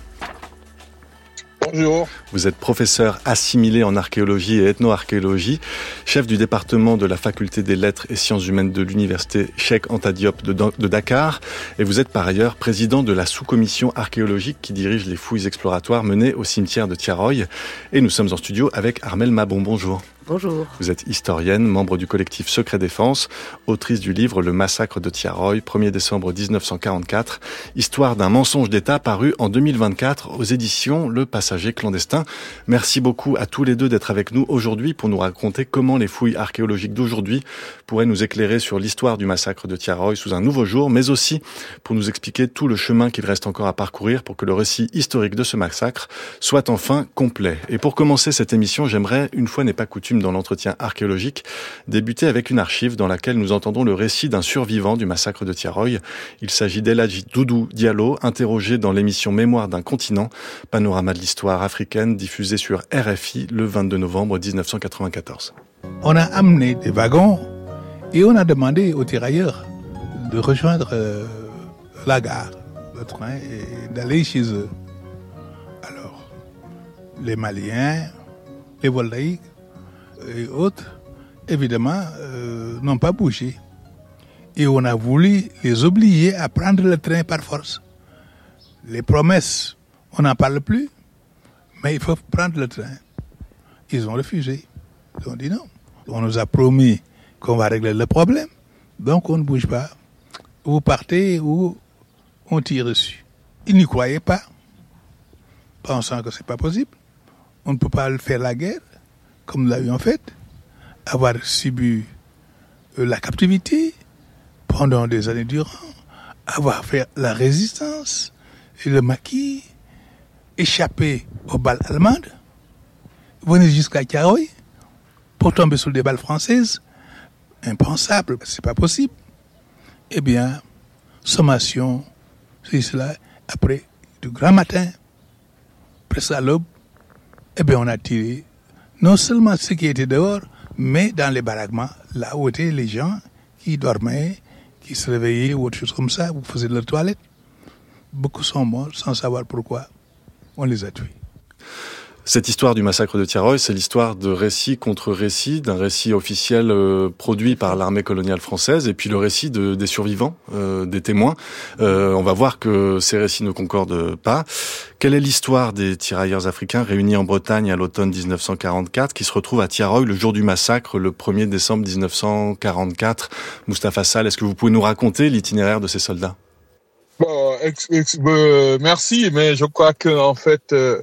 Bonjour. Vous êtes professeur assimilé en archéologie et ethno-archéologie, chef du département de la faculté des lettres et sciences humaines de l'université Cheikh Anta Diop de Dakar, et vous êtes par ailleurs président de la sous-commission archéologique qui dirige les fouilles exploratoires menées au cimetière de Tiaroy. Et nous sommes en studio avec Armelle Mabon. Bonjour. Bonjour. Vous êtes historienne, membre du collectif Secret Défense, autrice du livre Le massacre de Tiaroy, premier décembre dix-neuf cent quarante-quatre, histoire d'un mensonge d'État paru en deux mille vingt-quatre aux éditions Le Passager clandestin. Merci beaucoup à tous les deux d'être avec nous aujourd'hui pour nous raconter comment les fouilles archéologiques d'aujourd'hui pourraient nous éclairer sur l'histoire du massacre de Tiaroy sous un nouveau jour, mais aussi pour nous expliquer tout le chemin qu'il reste encore à parcourir pour que le récit historique de ce massacre soit enfin complet. Et pour commencer cette émission, j'aimerais, une fois n'est pas coutume dans l'entretien archéologique, débuter avec une archive dans laquelle nous entendons le récit d'un survivant du massacre de Tiaroy. Il s'agit d'Eladji Doudou Diallo, interrogé dans l'émission Mémoire d'un continent, panorama de l'histoire africaine diffusée sur R F I le vingt-deux novembre dix-neuf cent quatre-vingt-quatorze. On a amené des wagons et on a demandé aux tirailleurs de rejoindre euh, la gare, le train, et d'aller chez eux. Alors, les Maliens, les Voldaïques et autres, évidemment, euh, n'ont pas bougé. Et on a voulu les obliger à prendre le train par force. Les promesses, on n'en parle plus, mais il faut prendre le train. Ils ont refusé. Ils ont dit non. On nous a promis qu'on va régler le problème, donc on ne bouge pas. Vous partez ou on tire dessus. Ils n'y croyaient pas, pensant que ce n'est pas possible. On ne peut pas faire la guerre comme nous l'avions fait, avoir subi la captivité pendant des années durant, avoir fait la résistance et le maquis, échapper aux balles allemandes, venir jusqu'à Tiaroy pour tomber sous des balles françaises, impensable, c'est pas possible. Eh bien, sommation, c'est cela, après, du grand matin, presque à l'aube, eh bien, on a tiré non seulement ceux qui étaient dehors, mais dans les baraquements, là où étaient les gens qui dormaient, qui se réveillaient ou autre chose comme ça, ou faisaient leur toilette. Beaucoup sont morts sans savoir pourquoi. On les a tués. Cette histoire du massacre de Tiaroy, c'est l'histoire de récit contre récit, d'un récit officiel euh, produit par l'armée coloniale française, et puis le récit de, des survivants, euh, des témoins. Euh, on va voir que ces récits ne concordent pas. Quelle est l'histoire des tirailleurs africains réunis en Bretagne à l'automne dix-neuf cent quarante-quatre, qui se retrouvent à Tiaroy le jour du massacre, le premier décembre dix-neuf cent quarante-quatre? Moustapha Sall, est-ce que vous pouvez nous raconter l'itinéraire de ces soldats? Bon, ex, ex, euh, merci, mais je crois que en fait, euh,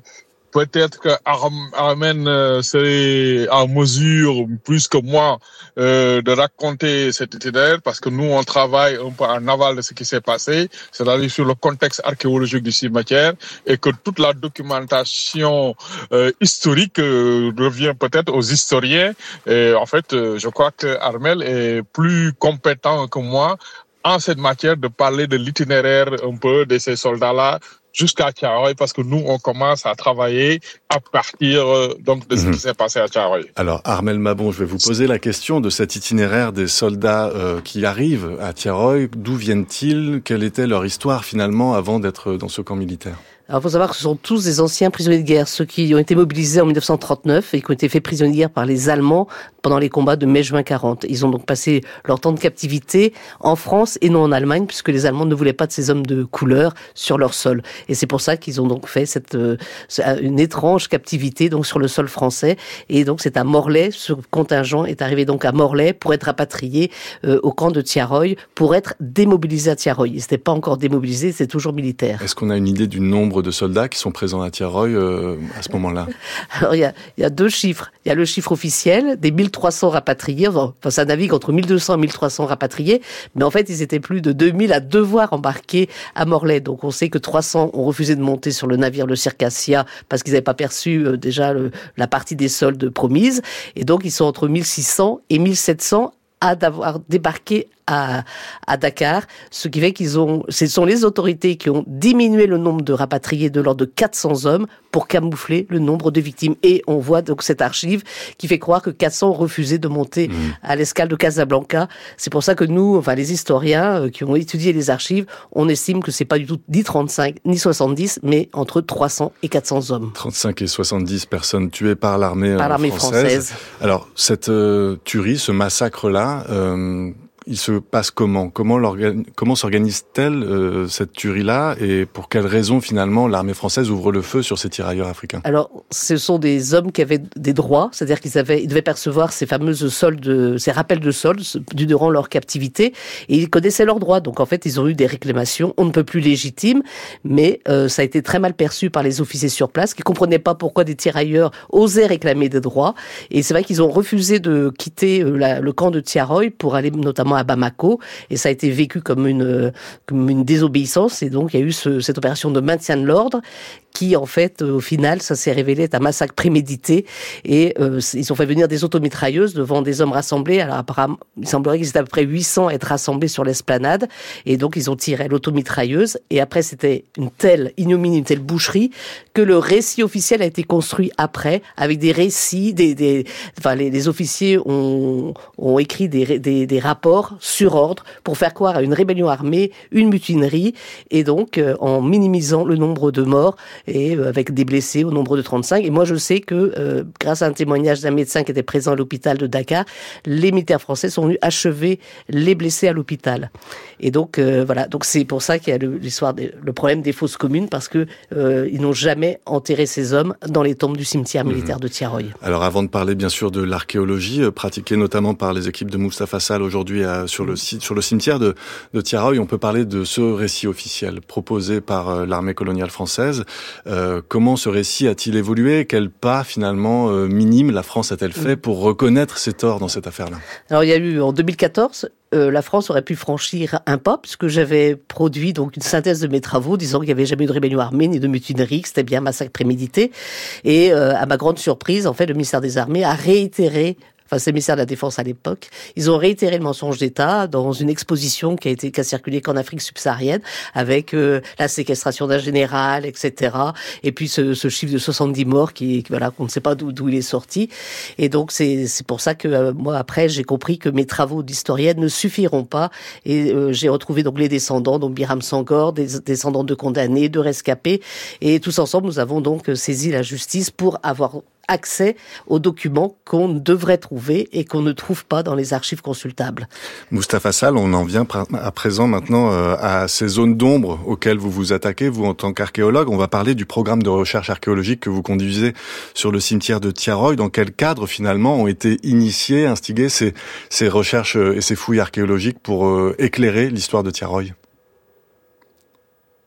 peut-être que Armen euh, serait en mesure, plus que moi, euh, de raconter cet itinéraire, parce que nous, on travaille un peu en aval de ce qui s'est passé, c'est-à-dire sur le contexte archéologique du cimetière, et que toute la documentation euh, historique euh, revient peut-être aux historiens. Et en fait, euh, je crois que Armel est plus compétent que moi en cette matière de parler de l'itinéraire un peu de ces soldats-là jusqu'à Thiaroye, parce que nous, on commence à travailler à partir euh, donc de ce mmh. qui s'est passé à Thiaroye. Alors, Armel Mabon, je vais vous poser la question de cet itinéraire des soldats euh, qui arrivent à Thiaroye. D'où viennent-ils? Quelle était leur histoire finalement avant d'être dans ce camp militaire? Alors, il faut savoir que ce sont tous des anciens prisonniers de guerre, ceux qui ont été mobilisés en mille neuf cent trente-neuf et qui ont été faits prisonniers de guerre par les Allemands pendant les combats de mai-juin quarante. Ils ont donc passé leur temps de captivité en France et non en Allemagne, puisque les Allemands ne voulaient pas de ces hommes de couleur sur leur sol. Et c'est pour ça qu'ils ont donc fait cette euh, une étrange captivité donc sur le sol français. Et donc c'est à Morlaix, ce contingent est arrivé donc à Morlaix pour être rapatrié euh, au camp de Thiaroye, pour être démobilisé à Thiaroye. Ils n'étaient pas encore démobilisés, c'est toujours militaire. Est-ce qu'on a une idée du nombre de soldats qui sont présents à Thiaroye euh, à ce moment-là? Alors il y a, il y a deux chiffres. Il y a le chiffre officiel des mille trois cents rapatriés. Enfin, ça navigue entre mille deux cents et mille trois cents rapatriés. Mais en fait, ils étaient plus de deux mille à devoir embarquer à Morlaix. Donc on sait que trois cents ont refusé de monter sur le navire le Circassia parce qu'ils n'avaient pas perçu euh, déjà le, la partie des soldes promises. Et donc ils sont entre mille six cents et mille sept cents à d'avoir débarqué à, à Dakar, ce qui fait qu'ils ont, ce sont les autorités qui ont diminué le nombre de rapatriés de l'ordre de quatre cents hommes pour camoufler le nombre de victimes. Et on voit donc cette archive qui fait croire que quatre cents ont refusé de monter mmh. à l'escale de Casablanca. C'est pour ça que nous, enfin les historiens euh, qui ont étudié les archives, on estime que c'est pas du tout ni trente-cinq ni soixante-dix, mais entre trois cents et quatre cents hommes. trente-cinq et soixante-dix personnes tuées par l'armée, par l'armée française. française. Alors cette euh, tuerie, ce massacre-là, euh, il se passe comment? Comment, comment s'organise-t-elle euh, cette tuerie-là, et pour quelles raisons finalement l'armée française ouvre le feu sur ces tirailleurs africains? Alors, ce sont des hommes qui avaient des droits, c'est-à-dire qu'ils avaient, ils devaient percevoir ces fameuses soldes, ces rappels de soldes durant leur captivité, et ils connaissaient leurs droits. Donc en fait, ils ont eu des réclamations, on ne peut plus légitimes, mais euh, ça a été très mal perçu par les officiers sur place, qui comprenaient pas pourquoi des tirailleurs osaient réclamer des droits. Et c'est vrai qu'ils ont refusé de quitter euh, la, le camp de Thiaroye pour aller notamment à Bamako, et ça a été vécu comme une, comme une désobéissance, et donc il y a eu ce, cette opération de maintien de l'ordre qui, en fait, au final, ça s'est révélé être un massacre prémédité, et euh, ils ont fait venir des automitrailleuses devant des hommes rassemblés. Alors apparemment, il semblerait qu'ils étaient à peu près huit cents à être rassemblés sur l'esplanade, et donc ils ont tiré l'automitrailleuse, et après c'était une telle ignominie, une telle boucherie, que le récit officiel a été construit après, avec des récits, des, des, enfin les, les officiers ont, ont écrit des, des, des rapports sur ordre pour faire croire à une rébellion armée, une mutinerie, et donc euh, en minimisant le nombre de morts, et euh, avec des blessés au nombre de trente-cinq. Et moi je sais que euh, grâce à un témoignage d'un médecin qui était présent à l'hôpital de Dakar, les militaires français sont venus achever les blessés à l'hôpital. Et donc euh, voilà, donc c'est pour ça qu'il y a le, l'histoire des, le problème des fosses communes, parce que euh, ils n'ont jamais enterré ces hommes dans les tombes du cimetière militaire mmh. de Thiaroye. Alors avant de parler bien sûr de l'archéologie euh, pratiquée notamment par les équipes de Moustapha Sall aujourd'hui à sur le sur le cimetière de, de Thiaroye, on peut parler de ce récit officiel proposé par euh, l'armée coloniale française. Euh, comment ce récit a-t-il évolué? Quel pas finalement euh, minime la France a-t-elle fait pour reconnaître ses torts dans cette affaire-là? Alors il y a eu en deux mille quatorze, euh, la France aurait pu franchir un pas, puisque j'avais produit donc une synthèse de mes travaux disant qu'il n'y avait jamais eu de rébellion armée ni de mutinerie, que c'était bien un massacre prémédité. Et euh, à ma grande surprise, en fait, le ministère des Armées a réitéré, enfin c'est le ministère de la Défense à l'époque, ils ont réitéré le mensonge d'État dans une exposition qui a été qui a circulé qu'en Afrique subsaharienne, avec euh, la séquestration d'un général, et cetera. Et puis ce, ce chiffre de soixante-dix morts qui, qui voilà, qu'on ne sait pas d'où, d'où il est sorti. Et donc c'est c'est pour ça que euh, moi après j'ai compris que mes travaux d'historienne ne suffiront pas, et euh, j'ai retrouvé donc les descendants, donc Biram Sangor, des descendants de condamnés, de rescapés, et tous ensemble nous avons donc saisi la justice pour avoir accès aux documents qu'on devrait trouver et qu'on ne trouve pas dans les archives consultables. Moustapha Sall, on en vient à présent maintenant à ces zones d'ombre auxquelles vous vous attaquez, vous en tant qu'archéologue. On va parler du programme de recherche archéologique que vous conduisez sur le cimetière de Thiaroye. Dans quel cadre finalement ont été initiées, instigées ces, ces recherches et ces fouilles archéologiques pour éclairer l'histoire de Thiaroye?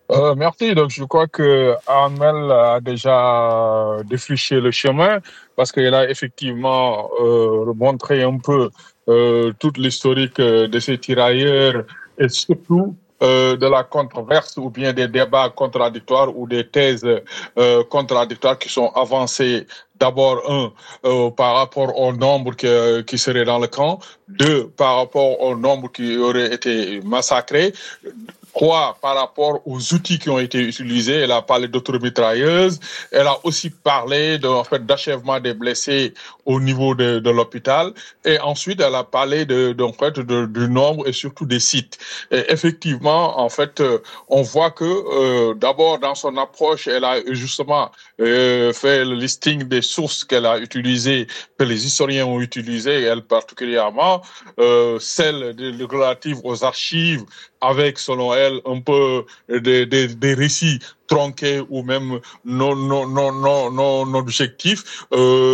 Euh, merci. Donc, je crois que Armel a déjà défriché le chemin parce qu'il a effectivement euh, montré un peu euh, toute l'historique de ces tirailleurs et surtout euh, de la controverse ou bien des débats contradictoires ou des thèses euh, contradictoires qui sont avancées. D'abord, un, euh, par rapport au nombre qui, qui serait dans le camp. Deux, par rapport au nombre qui aurait été massacré. Trois, par rapport aux outils qui ont été utilisés. Elle a parlé d'automitrailleuses. Elle a aussi parlé de, en fait, d'achèvement des blessés au niveau de, de l'hôpital. Et ensuite, elle a parlé de, de, en fait, de, du nombre et surtout des sites. Et effectivement, en fait, euh, on voit que, euh, d'abord, dans son approche, elle a justement euh, fait le listing des sources qu'elle a utilisées, que les historiens ont utilisées, elle particulièrement, euh, celles de, de, relatives aux archives, avec, selon elle, un peu des, des, des récits tronqués ou même non non non non non objectifs,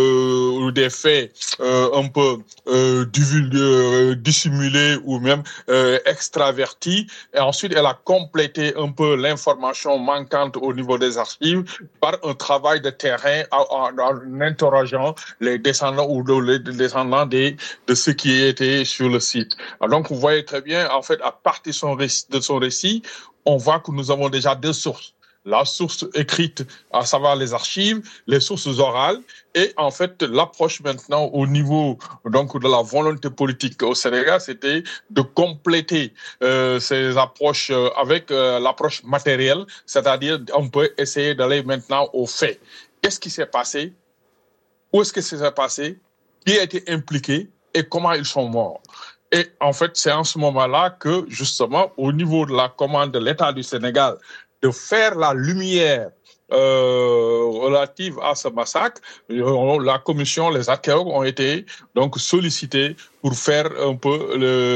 euh, des faits euh, un peu euh, divulgués, euh, dissimulés ou même euh, extravertis. Et ensuite, elle a complété un peu l'information manquante au niveau des archives par un travail de terrain en, en, en interrogeant les descendants ou les descendants des, de ceux qui étaient sur le site. Alors donc, vous voyez très bien, en fait, à partir de son récit, de son récit, on voit que nous avons déjà deux sources. La source écrite, à savoir les archives, les sources orales, et en fait, l'approche maintenant au niveau donc de la volonté politique au Sénégal, c'était de compléter euh, ces approches euh, avec euh, l'approche matérielle, c'est-à-dire on peut essayer d'aller maintenant aux faits. Qu'est-ce qui s'est passé? Où est-ce que ça s'est passé? Qui a été impliqué? Et comment ils sont morts? Et en fait, c'est en ce moment-là que, justement, au niveau de la commande de l'État du Sénégal, de faire la lumière euh, relative à ce massacre, la commission, les archéologues ont été donc sollicités pour faire un peu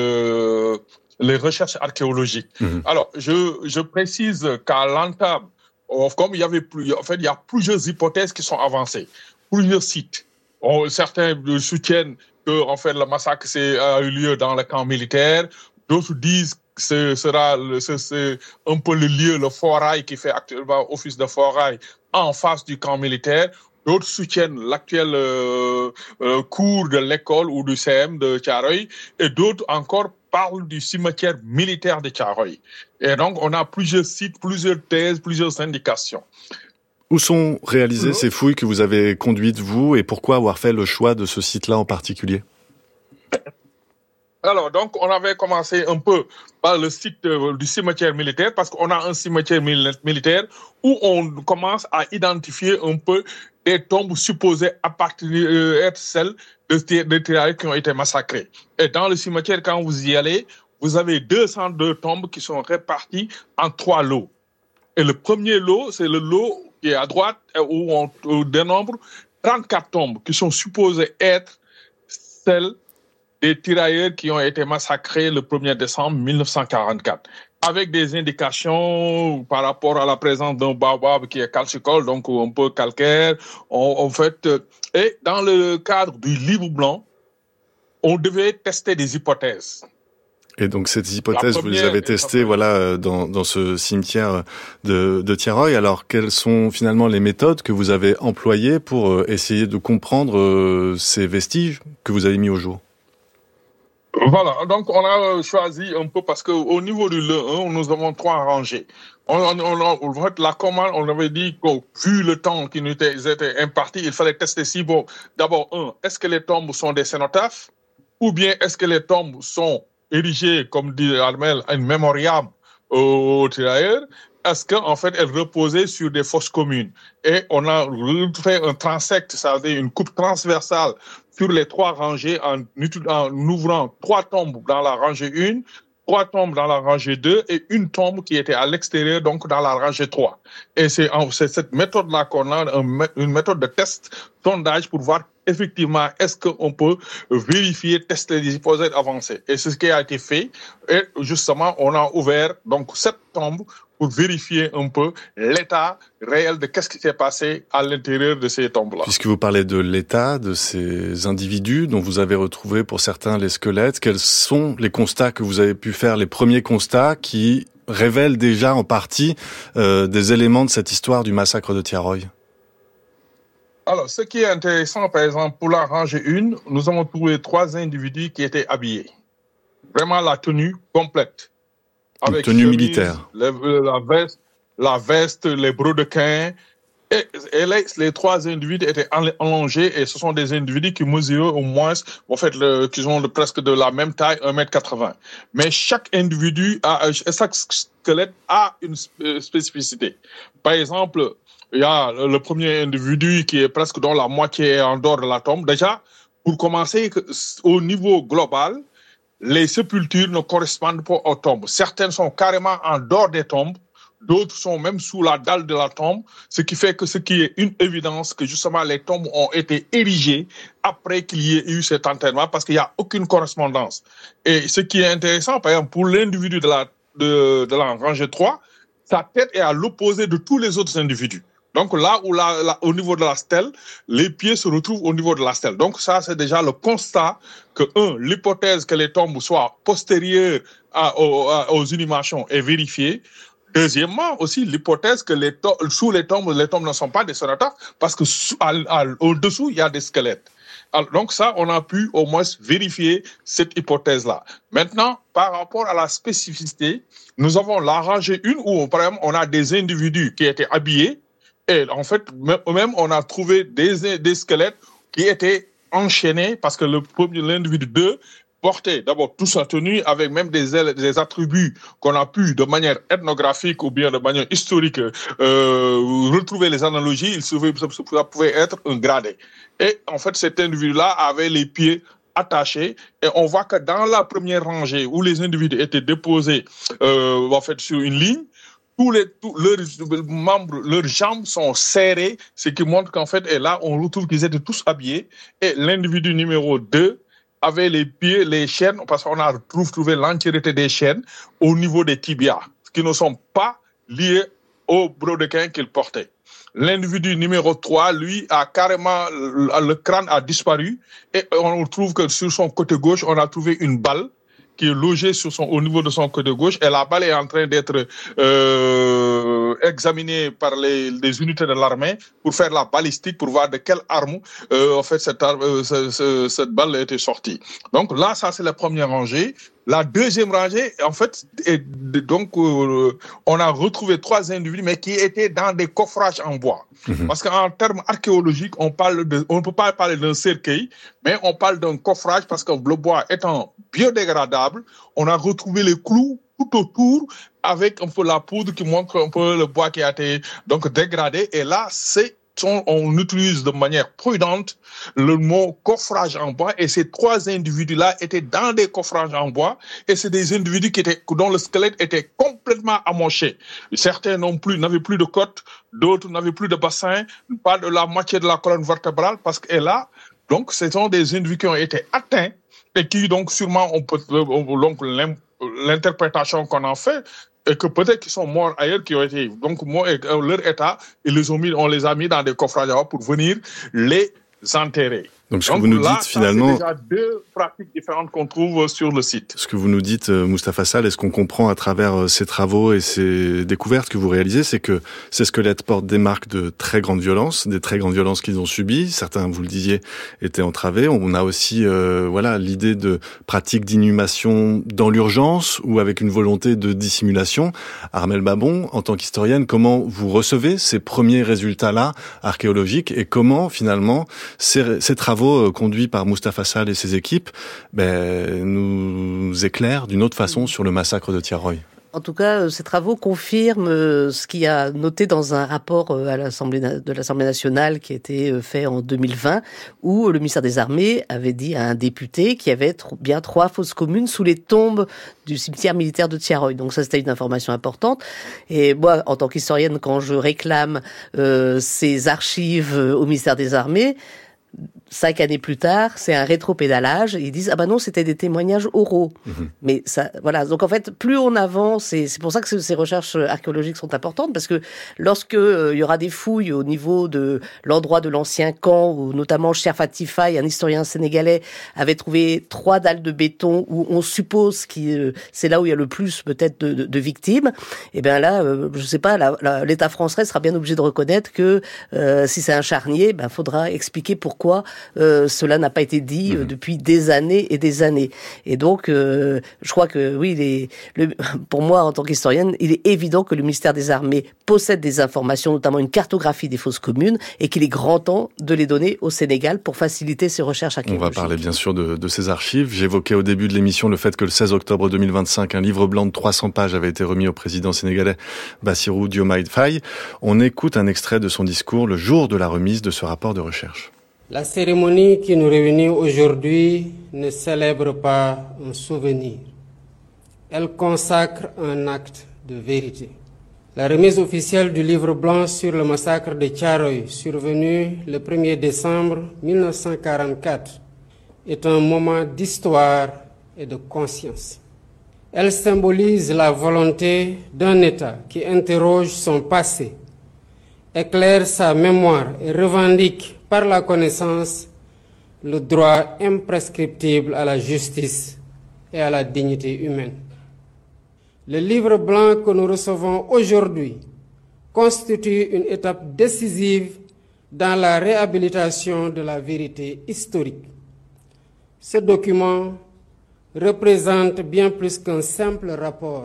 le, les recherches archéologiques. Mmh. Alors, je, je précise qu'à l'entame, comme il y avait plus, en fait, il y a plusieurs hypothèses qui sont avancées, plusieurs sites. On, certains soutiennent que en fait le massacre c'est, a eu lieu dans le camp militaire. D'autres disent que ce sera le, c'est, c'est un peu le lieu, le forail qui fait actuellement office de forail en face du camp militaire. D'autres soutiennent l'actuel euh, euh, cours de l'école ou du C M de Thiaroye. Et d'autres encore parlent du cimetière militaire de Thiaroye. Et donc on a plusieurs sites, plusieurs thèses, plusieurs indications. Où sont réalisées ces fouilles que vous avez conduites, vous, et pourquoi avoir fait le choix de ce site-là en particulier? Alors, donc, on avait commencé un peu par le site du cimetière militaire, parce qu'on a un cimetière militaire où on commence à identifier un peu des tombes supposées appartenir, euh, être celles de, de tirailleurs qui ont été massacrés. Et dans le cimetière, quand vous y allez, vous avez deux cent deux tombes qui sont réparties en trois lots. Et le premier lot, c'est le lot qui est à droite, où on, on dénombre trente-quatre tombes qui sont supposées être celles des tirailleurs qui ont été massacrés le premier décembre mille neuf cent quarante-quatre, avec des indications par rapport à la présence d'un baobab qui est calcicole, donc un peu calcaire. On, en fait, et dans le cadre du livre blanc, on devait tester des hypothèses. Et donc ces hypothèses, vous les avez testées, voilà, dans, dans ce cimetière de, de Thiaroye. Alors, quelles sont finalement les méthodes que vous avez employées pour essayer de comprendre ces vestiges que vous avez mis au jour? Voilà, donc on a choisi un peu parce que au niveau du L un, nous avons trois rangées. On, on, on, on, la commande, on avait dit que vu le temps qui nous était, était imparti, il fallait tester si bon. D'abord, un, est-ce que les tombes sont des cénotaphes, ou bien est-ce que les tombes sont érigées, comme dit Armel, un mémoriam aux tirailleurs? Est-ce qu'en fait, elles reposaient sur des fosses communes? Et on a fait un transect, c'est-à-dire une coupe transversale sur les trois rangées en, en ouvrant trois tombes dans la rangée un, trois tombes dans la rangée deux et une tombe qui était à l'extérieur, donc dans la rangée trois. Et c'est, c'est cette méthode-là qu'on a, une méthode de test, sondage pour voir effectivement est-ce qu'on peut vérifier, tester des hypothèses avancées. Et c'est ce qui a été fait. Et justement, on a ouvert donc sept tombes pour vérifier un peu l'état réel de qu'est-ce qui s'est passé à l'intérieur de ces tombes-là. Puisque vous parlez de l'état de ces individus dont vous avez retrouvé pour certains les squelettes, quels sont les constats que vous avez pu faire, les premiers constats qui révèle déjà en partie euh, des éléments de cette histoire du massacre de Tiaroy? Alors, ce qui est intéressant, par exemple, pour la rangée un, nous avons trouvé trois individus qui étaient habillés. Vraiment la tenue complète. Avec une tenue chemise, militaire. Les, la, veste, la veste, les brodequins. Et, et les, les trois individus étaient allongés et ce sont des individus qui mesuraient au moins, en fait, le, qui ont le, presque de la même taille, un mètre quatre-vingts. Mais chaque individu, a, chaque squelette a une spécificité. Par exemple, il y a le premier individu qui est presque dans la moitié en dehors de la tombe. Déjà, pour commencer, au niveau global, les sépultures ne correspondent pas aux tombes. Certaines sont carrément en dehors des tombes. D'autres sont même sous la dalle de la tombe, ce qui fait que ce qui est une évidence que justement les tombes ont été érigées après qu'il y ait eu cet enterrement parce qu'il n'y a aucune correspondance. Et ce qui est intéressant, par exemple, pour l'individu de la, de, de la rangée trois, sa tête est à l'opposé de tous les autres individus. Donc là où la, la, au niveau de la stèle, les pieds se retrouvent au niveau de la stèle. Donc ça, c'est déjà le constat que, un, l'hypothèse que les tombes soient postérieures à, aux, à, aux inhumations est vérifiée. Deuxièmement, aussi, l'hypothèse que les to- sous les tombes, les tombes ne sont pas des cénotaphes parce que sous, à, à, au-dessous, il y a des squelettes. Alors, donc ça, on a pu au moins vérifier cette hypothèse-là. Maintenant, par rapport à la spécificité, nous avons la rangée un où, par exemple, on a des individus qui étaient habillés et en fait, même on a trouvé des, des squelettes qui étaient enchaînés parce que le premier, l'individu deux, porté d'abord toute sa tenue avec même des, des attributs qu'on a pu de manière ethnographique ou bien de manière historique euh, retrouver les analogies, il se, ça pouvait être un gradé. Et en fait, cet individu-là avait les pieds attachés et on voit que dans la première rangée où les individus étaient déposés euh, en fait sur une ligne, tous les tous leurs membres, leurs jambes sont serrées, ce qui montre qu'en fait, et là on retrouve qu'ils étaient tous habillés et l'individu numéro deux avait les pieds, les chaînes, parce qu'on a trouvé l'entièreté des chaînes au niveau des tibias, qui ne sont pas liés au brodequin qu'il portait. L'individu numéro trois, lui, a carrément, le crâne a disparu, et on trouve que sur son côté gauche, on a trouvé une balle qui est logée sur son, au niveau de son côté gauche, et la balle est en train d'être euh, examinée par les, les unités de l'armée pour faire la balistique, pour voir de quelle arme euh, en fait cette, arme, euh, ce, ce, cette balle était sortie. Donc là, ça c'est la première rangée. La deuxième rangée, en fait, est, donc euh, on a retrouvé trois individus, mais qui étaient dans des coffrages en bois. Mmh. Parce qu'en termes archéologiques, on parle de, on ne peut pas parler d'un cercueil, mais on parle d'un coffrage parce que le bois étant biodégradable, on a retrouvé les clous tout autour avec un peu la poudre qui montre un peu le bois qui a été donc dégradé. Et là, c'est on utilise de manière prudente le mot coffrage en bois et ces trois individus-là étaient dans des coffrages en bois et c'est des individus qui étaient, dont le squelette était complètement amoché. Certains non plus, n'avaient plus de côte, d'autres n'avaient plus de bassin, pas de la moitié de la colonne vertébrale parce que là, donc, ce sont des individus qui ont été atteints et qui donc sûrement on peut donc l'interprétation qu'on en fait et que peut-être qu'ils sont morts ailleurs, qui ont été donc morts et leur état, ils les ont mis, on les a mis dans des coffrages pour venir les enterrer. Donc, ce Donc, que vous nous là, dites finalement, c'est déjà deux pratiques différentes qu'on trouve sur le site. Ce que vous nous dites, Moustapha Sall, et ce qu'on comprend à travers ces travaux et ces découvertes que vous réalisez, c'est que ces squelettes portent des marques de très grande violence, des très grandes violences qu'ils ont subies. Certains, vous le disiez, étaient entravés. On a aussi, euh, voilà, l'idée de pratiques d'inhumation dans l'urgence ou avec une volonté de dissimulation. Armelle Babon, en tant qu'historienne, comment vous recevez ces premiers résultats-là archéologiques et comment finalement ces, ces travaux conduits par Moustapha Sall et ses équipes ben, nous éclairent d'une autre façon sur le massacre de Tiaroy? En tout cas, ces travaux confirment ce qui a noté dans un rapport à l'Assemblée de l'Assemblée nationale qui a été fait en deux mille vingt, où le ministère des Armées avait dit à un député qu'il y avait bien trois fosses communes sous les tombes du cimetière militaire de Tiaroy. Donc ça, c'était une information importante. Et moi, en tant qu'historienne, quand je réclame euh, ces archives au ministère des Armées, cinq années plus tard, c'est un rétropédalage. Ils disent ah ben non, c'était des témoignages oraux. Mmh. Mais ça, voilà. Donc en fait, plus on avance, et c'est pour ça que ces recherches archéologiques sont importantes, parce que lorsque euh, il y aura des fouilles au niveau de l'endroit de l'ancien camp, où notamment Cher Fatifai, un historien sénégalais, avait trouvé trois dalles de béton où on suppose que euh, c'est là où il y a le plus peut-être de, de, de victimes. Et bien là, euh, je sais pas, la, la, l'État français sera bien obligé de reconnaître que euh, si c'est un charnier, ben faudra expliquer pourquoi. Euh, cela n'a pas été dit euh, depuis des années et des années. Et donc, euh, je crois que, oui, les, le, pour moi, en tant qu'historienne, il est évident que le ministère des Armées possède des informations, notamment une cartographie des fosses communes, et qu'il est grand temps de les donner au Sénégal pour faciliter ses recherches archéologiques. On va parler bien sûr de, de ces archives. J'évoquais au début de l'émission le fait que le seize octobre deux mille vingt-cinq, un livre blanc de trois cents pages avait été remis au président sénégalais Bassirou Diomaye Faye. On écoute un extrait de son discours le jour de la remise de ce rapport de recherche. La cérémonie qui nous réunit aujourd'hui ne célèbre pas un souvenir. Elle consacre un acte de vérité. La remise officielle du livre blanc sur le massacre de Thiaroye, survenu le premier décembre mille neuf cent quarante-quatre, est un moment d'histoire et de conscience. Elle symbolise la volonté d'un État qui interroge son passé, éclaire sa mémoire et revendique par la connaissance le droit imprescriptible à la justice et à la dignité humaine. Le livre blanc que nous recevons aujourd'hui constitue une étape décisive dans la réhabilitation de la vérité historique. Ce document représente bien plus qu'un simple rapport.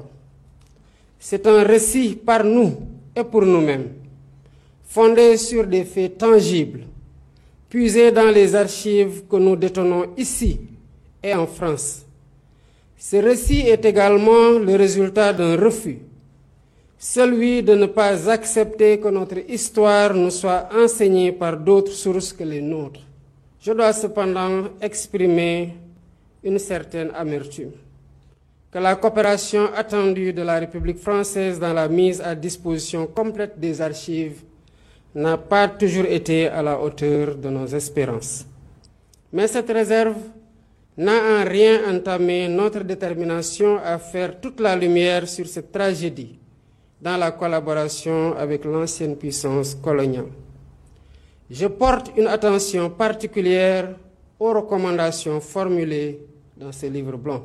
C'est un récit par nous et pour nous-mêmes, fondé sur des faits tangibles, puisés dans les archives que nous détenons ici et en France. Ce récit est également le résultat d'un refus, celui de ne pas accepter que notre histoire nous soit enseignée par d'autres sources que les nôtres. Je dois cependant exprimer une certaine amertume, que la coopération attendue de la République française dans la mise à disposition complète des archives n'a pas toujours été à la hauteur de nos espérances. Mais cette réserve n'a en rien entamé notre détermination à faire toute la lumière sur cette tragédie dans la collaboration avec l'ancienne puissance coloniale. Je porte une attention particulière aux recommandations formulées dans ce livre blanc.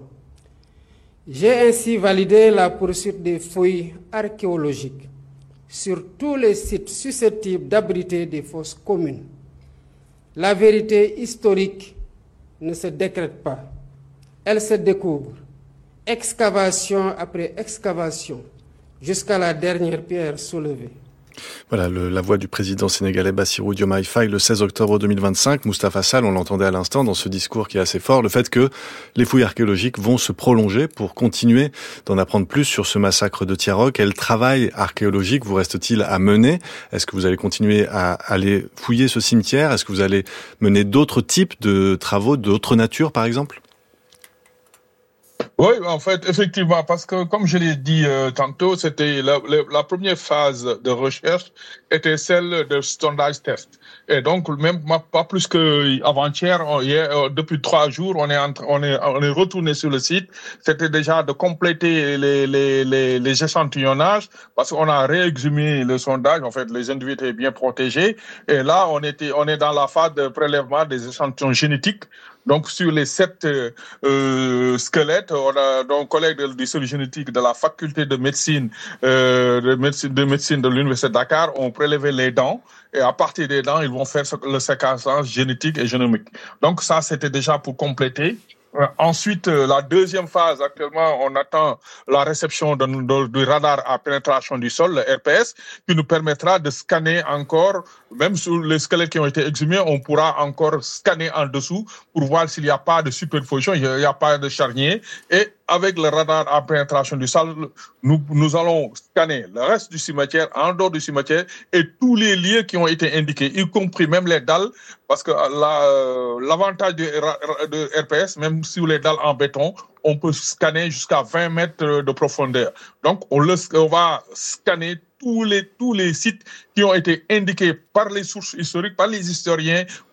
J'ai ainsi validé la poursuite des fouilles archéologiques sur tous les sites susceptibles d'abriter des fosses communes. La vérité historique ne se décrète pas, elle se découvre, excavation après excavation, jusqu'à la dernière pierre soulevée. Voilà, le, la voix du président sénégalais Bassirou Diomaye Faye le seize octobre deux mille vingt-cinq. Mustapha Sall, on l'entendait à l'instant dans ce discours qui est assez fort, le fait que les fouilles archéologiques vont se prolonger pour continuer d'en apprendre plus sur ce massacre de Thiaroye. Quel travail archéologique vous reste-t-il à mener? Est-ce que vous allez continuer à aller fouiller ce cimetière? Est-ce que vous allez mener d'autres types de travaux, d'autres natures par exemple? Oui, en fait, effectivement, parce que comme je l'ai dit euh, tantôt, c'était la, la, la première phase de recherche était celle de sondage test. Et donc, même pas plus que avant-hier, hier, depuis trois jours, on est, entre, on est on est retourné sur le site. C'était déjà de compléter les les les, les échantillonnages parce qu'on a réexhumé le sondage. En fait, les individus étaient bien protégés. Et là, on était on est dans la phase de prélèvement des échantillons génétiques. Donc, sur les sept euh, squelettes, on a donc collègue de l'histoire génétique de la faculté de médecine, euh, de médecine de médecine de l'université de Dakar ont prélevé les dents et à partir des dents, ils vont faire le séquençage génétique et génomique. Donc, ça, c'était déjà pour compléter. Euh, ensuite, euh, la deuxième phase, actuellement, on attend la réception de, de, du radar à pénétration du sol, le R P S, qui nous permettra de scanner encore, même sur les squelettes qui ont été exhumés, on pourra encore scanner en dessous pour voir s'il n'y a pas de superposition, il n'y a pas de charnier. Et avec le radar à pénétration du sol, nous, nous allons scanner le reste du cimetière, en dehors du cimetière, et tous les lieux qui ont été indiqués, y compris même les dalles, parce que la, l'avantage de, de R P S, même sur les dalles en béton, on peut scanner jusqu'à vingt mètres de profondeur. Donc, on, le, on va scanner tous les, tous les sites qui ont été indiqués par les sources historiques, par les historiens,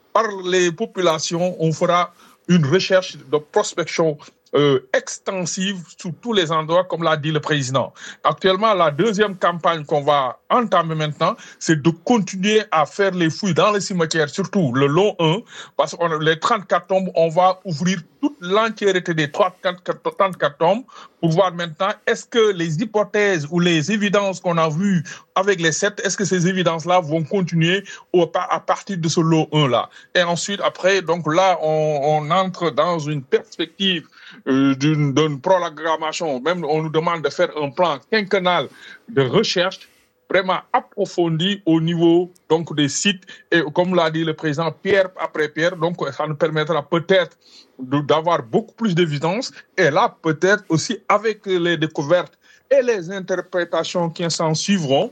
par les populations, on fera une recherche de prospection Euh, extensive sur tous les endroits, comme l'a dit le président. Actuellement, la deuxième campagne qu'on va entamer maintenant, c'est de continuer à faire les fouilles dans les cimetières, surtout le long un, parce que on, les trente-quatre tombes, on va ouvrir toute l'entièreté des trente-quatre tombes pour voir maintenant est-ce que les hypothèses ou les évidences qu'on a vues avec les sept, est-ce que ces évidences-là vont continuer au, à partir de ce lot un-là. Et ensuite, après, donc là, on, on entre dans une perspective euh, d'une, d'une programmation. Même on nous demande de faire un plan quinquennal de recherche vraiment approfondi au niveau donc des sites et comme l'a dit le président, pierre après pierre, donc ça nous permettra peut-être de, d'avoir beaucoup plus d'évidence et là peut-être aussi avec les découvertes et les interprétations qui s'en suivront,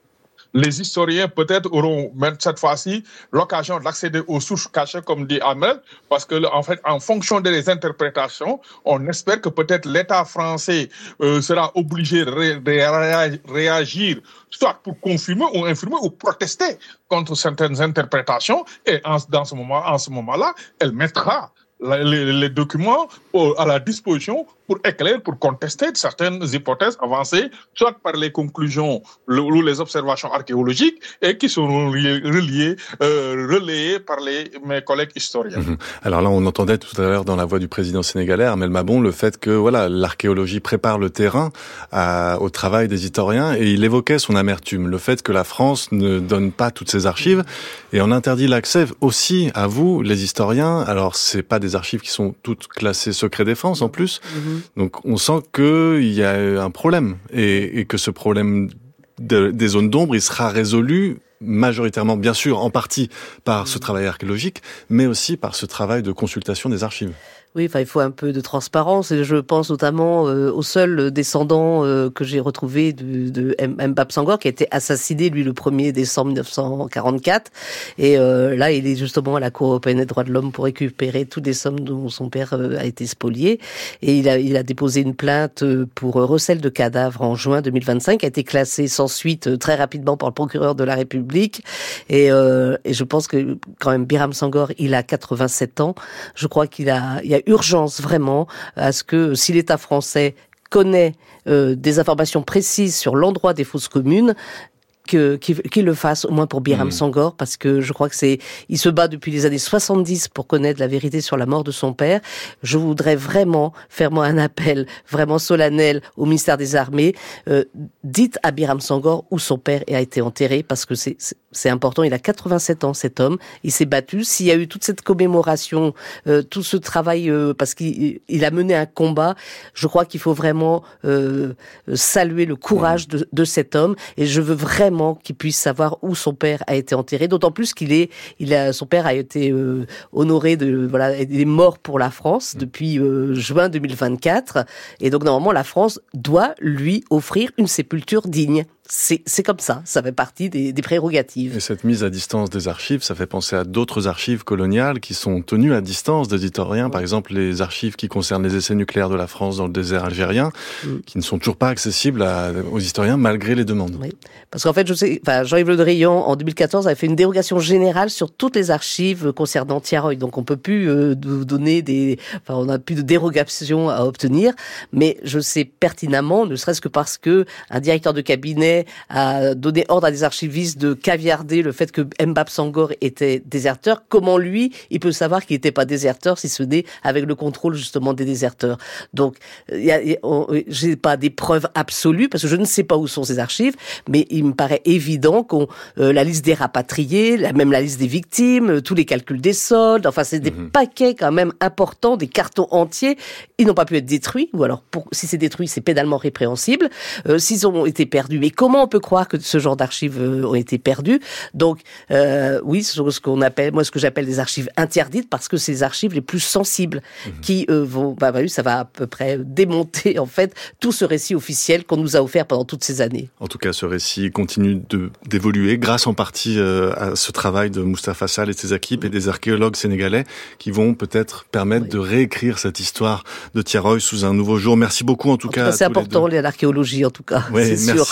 les historiens peut-être auront même cette fois-ci l'occasion d'accéder aux sources cachées, comme dit Ahmed, parce que en fait, en fonction des interprétations, on espère que peut-être l'État français euh, sera obligé de ré- ré- réagir, soit pour confirmer ou infirmer ou protester contre certaines interprétations. Et en, dans ce moment, en ce moment-là, elle mettra les, les documents au, à la disposition pour éclairer, pour contester certaines hypothèses avancées, soit par les conclusions ou les observations archéologiques, et qui sont reliées, reliées euh, relayées par les, mes collègues historiens. Mmh. Alors là, on entendait tout à l'heure dans la voix du président sénégalais, Armel Mabon, le fait que voilà, l'archéologie prépare le terrain à, au travail des historiens, et il évoquait son amertume, le fait que la France ne donne pas toutes ses archives, et on interdit l'accès aussi à vous, les historiens. Alors, c'est pas des archives qui sont toutes classées secret défense en plus. Mmh. Donc on sent qu'il y a un problème et, et que ce problème de, des zones d'ombre, il sera résolu majoritairement, bien sûr, en partie par ce travail archéologique, mais aussi par ce travail de consultation des archives. Oui, enfin, il faut un peu de transparence. Et je pense notamment euh, au seul descendant euh, que j'ai retrouvé de, de Mbap Sangor, qui a été assassiné, lui, le premier décembre mille neuf cent quarante-quatre. Et euh, là, il est justement à la Cour européenne des droits de l'homme pour récupérer toutes les sommes dont son père euh, a été spolié. Et il a, il a déposé une plainte pour recel de cadavres en juin deux mille vingt-cinq, qui a été classée sans suite euh, très rapidement par le procureur de la République. Et, euh, et je pense que quand même, Biram Sangor, il a quatre-vingt-sept ans. Je crois qu'il a, il y a urgence vraiment à ce que si l'État français connaît euh, des informations précises sur l'endroit des fosses communes, que, qu'il, qu'il le fasse, au moins pour Biram mmh. Sangor, parce que je crois que c'est, il se bat depuis les années soixante-dix pour connaître la vérité sur la mort de son père. Je voudrais vraiment faire moi un appel vraiment solennel au ministère des Armées. Euh, dites à Biram Sangor où son père a été enterré, parce que c'est, c'est, c'est important. Il a quatre-vingt-sept ans, cet homme. Il s'est battu. S'il y a eu toute cette commémoration, euh, tout ce travail, euh, parce qu'il il a mené un combat, je crois qu'il faut vraiment euh, saluer le courage de, de cet homme. Et je veux vraiment qu'il puisse savoir où son père a été enterré, d'autant plus qu'il est, il a, son père a été euh, honoré de, voilà, il est mort pour la France depuis euh, juin deux mille vingt-quatre, et donc normalement la France doit lui offrir une sépulture digne. C'est, c'est comme ça, ça fait partie des, des prérogatives. Et cette mise à distance des archives, ça fait penser à d'autres archives coloniales qui sont tenues à distance des historiens. Par exemple, les archives qui concernent les essais nucléaires de la France dans le désert algérien, mm. qui ne sont toujours pas accessibles à, aux historiens malgré les demandes. Oui. Parce qu'en fait, je sais, enfin, Jean-Yves Le Drian, en deux mille quatorze, avait fait une dérogation générale sur toutes les archives concernant Tiaroy. Donc, on peut plus euh, donner des, enfin, on n'a plus de dérogation à obtenir. Mais je sais pertinemment, ne serait-ce que parce que un directeur de cabinet a donné ordre à des archivistes de caviarder le fait que Mbap Sangor était déserteur. Comment lui, il peut savoir qu'il n'était pas déserteur si ce n'est avec le contrôle justement des déserteurs. Donc, y a, y a, on, j'ai pas des preuves absolues parce que je ne sais pas où sont ces archives, mais il me paraît évident qu'on euh, la liste des rapatriés, la, même la liste des victimes, euh, tous les calculs des soldes, enfin c'est des mmh. paquets quand même importants, des cartons entiers. Ils n'ont pas pu être détruits, ou alors pour, si c'est détruit, c'est pénalement répréhensible. Euh, s'ils ont été perdus, mais comment on peut croire que ce genre d'archives ont été perdues? Donc, euh, oui, ce sont ce qu'on appelle, moi, ce que j'appelle des archives interdites, parce que c'est les archives les plus sensibles mmh. qui euh, vont, bah, bah, ça va à peu près démonter, en fait, tout ce récit officiel qu'on nous a offert pendant toutes ces années. En tout cas, ce récit continue de, d'évoluer grâce en partie euh, à ce travail de Moustapha Sall et de ses équipes mmh. et des archéologues sénégalais qui vont peut-être permettre oui. de réécrire cette histoire de Tiaroy sous un nouveau jour. Merci beaucoup, en tout en cas. Tout cas c'est important, l'archéologie, en tout cas. Oui, c'est merci sûr. beaucoup.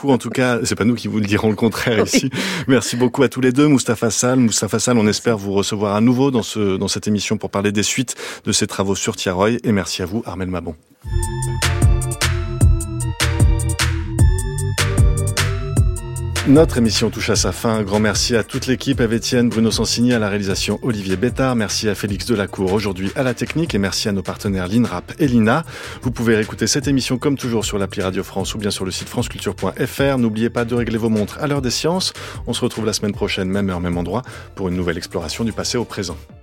beaucoup en tout cas, c'est pas nous qui vous le dirons le contraire ici. Oui. Merci beaucoup à tous les deux, Moustapha Sall. Moustapha Sall, on espère vous recevoir à nouveau dans ce, dans cette émission pour parler des suites de ces travaux sur Thiaroye. Et merci à vous, Armelle Mabon. Notre émission touche à sa fin. Un grand merci à toute l'équipe, Eve Etienne, Bruno Sansigny à la réalisation, Olivier Bétard. Merci à Félix Delacour aujourd'hui à la technique et merci à nos partenaires l'INRAP et l'I N A. Vous pouvez réécouter cette émission comme toujours sur l'appli Radio France ou bien sur le site franceculture point f r. N'oubliez pas de régler vos montres à l'heure des sciences. On se retrouve la semaine prochaine, même heure, même endroit, pour une nouvelle exploration du passé au présent.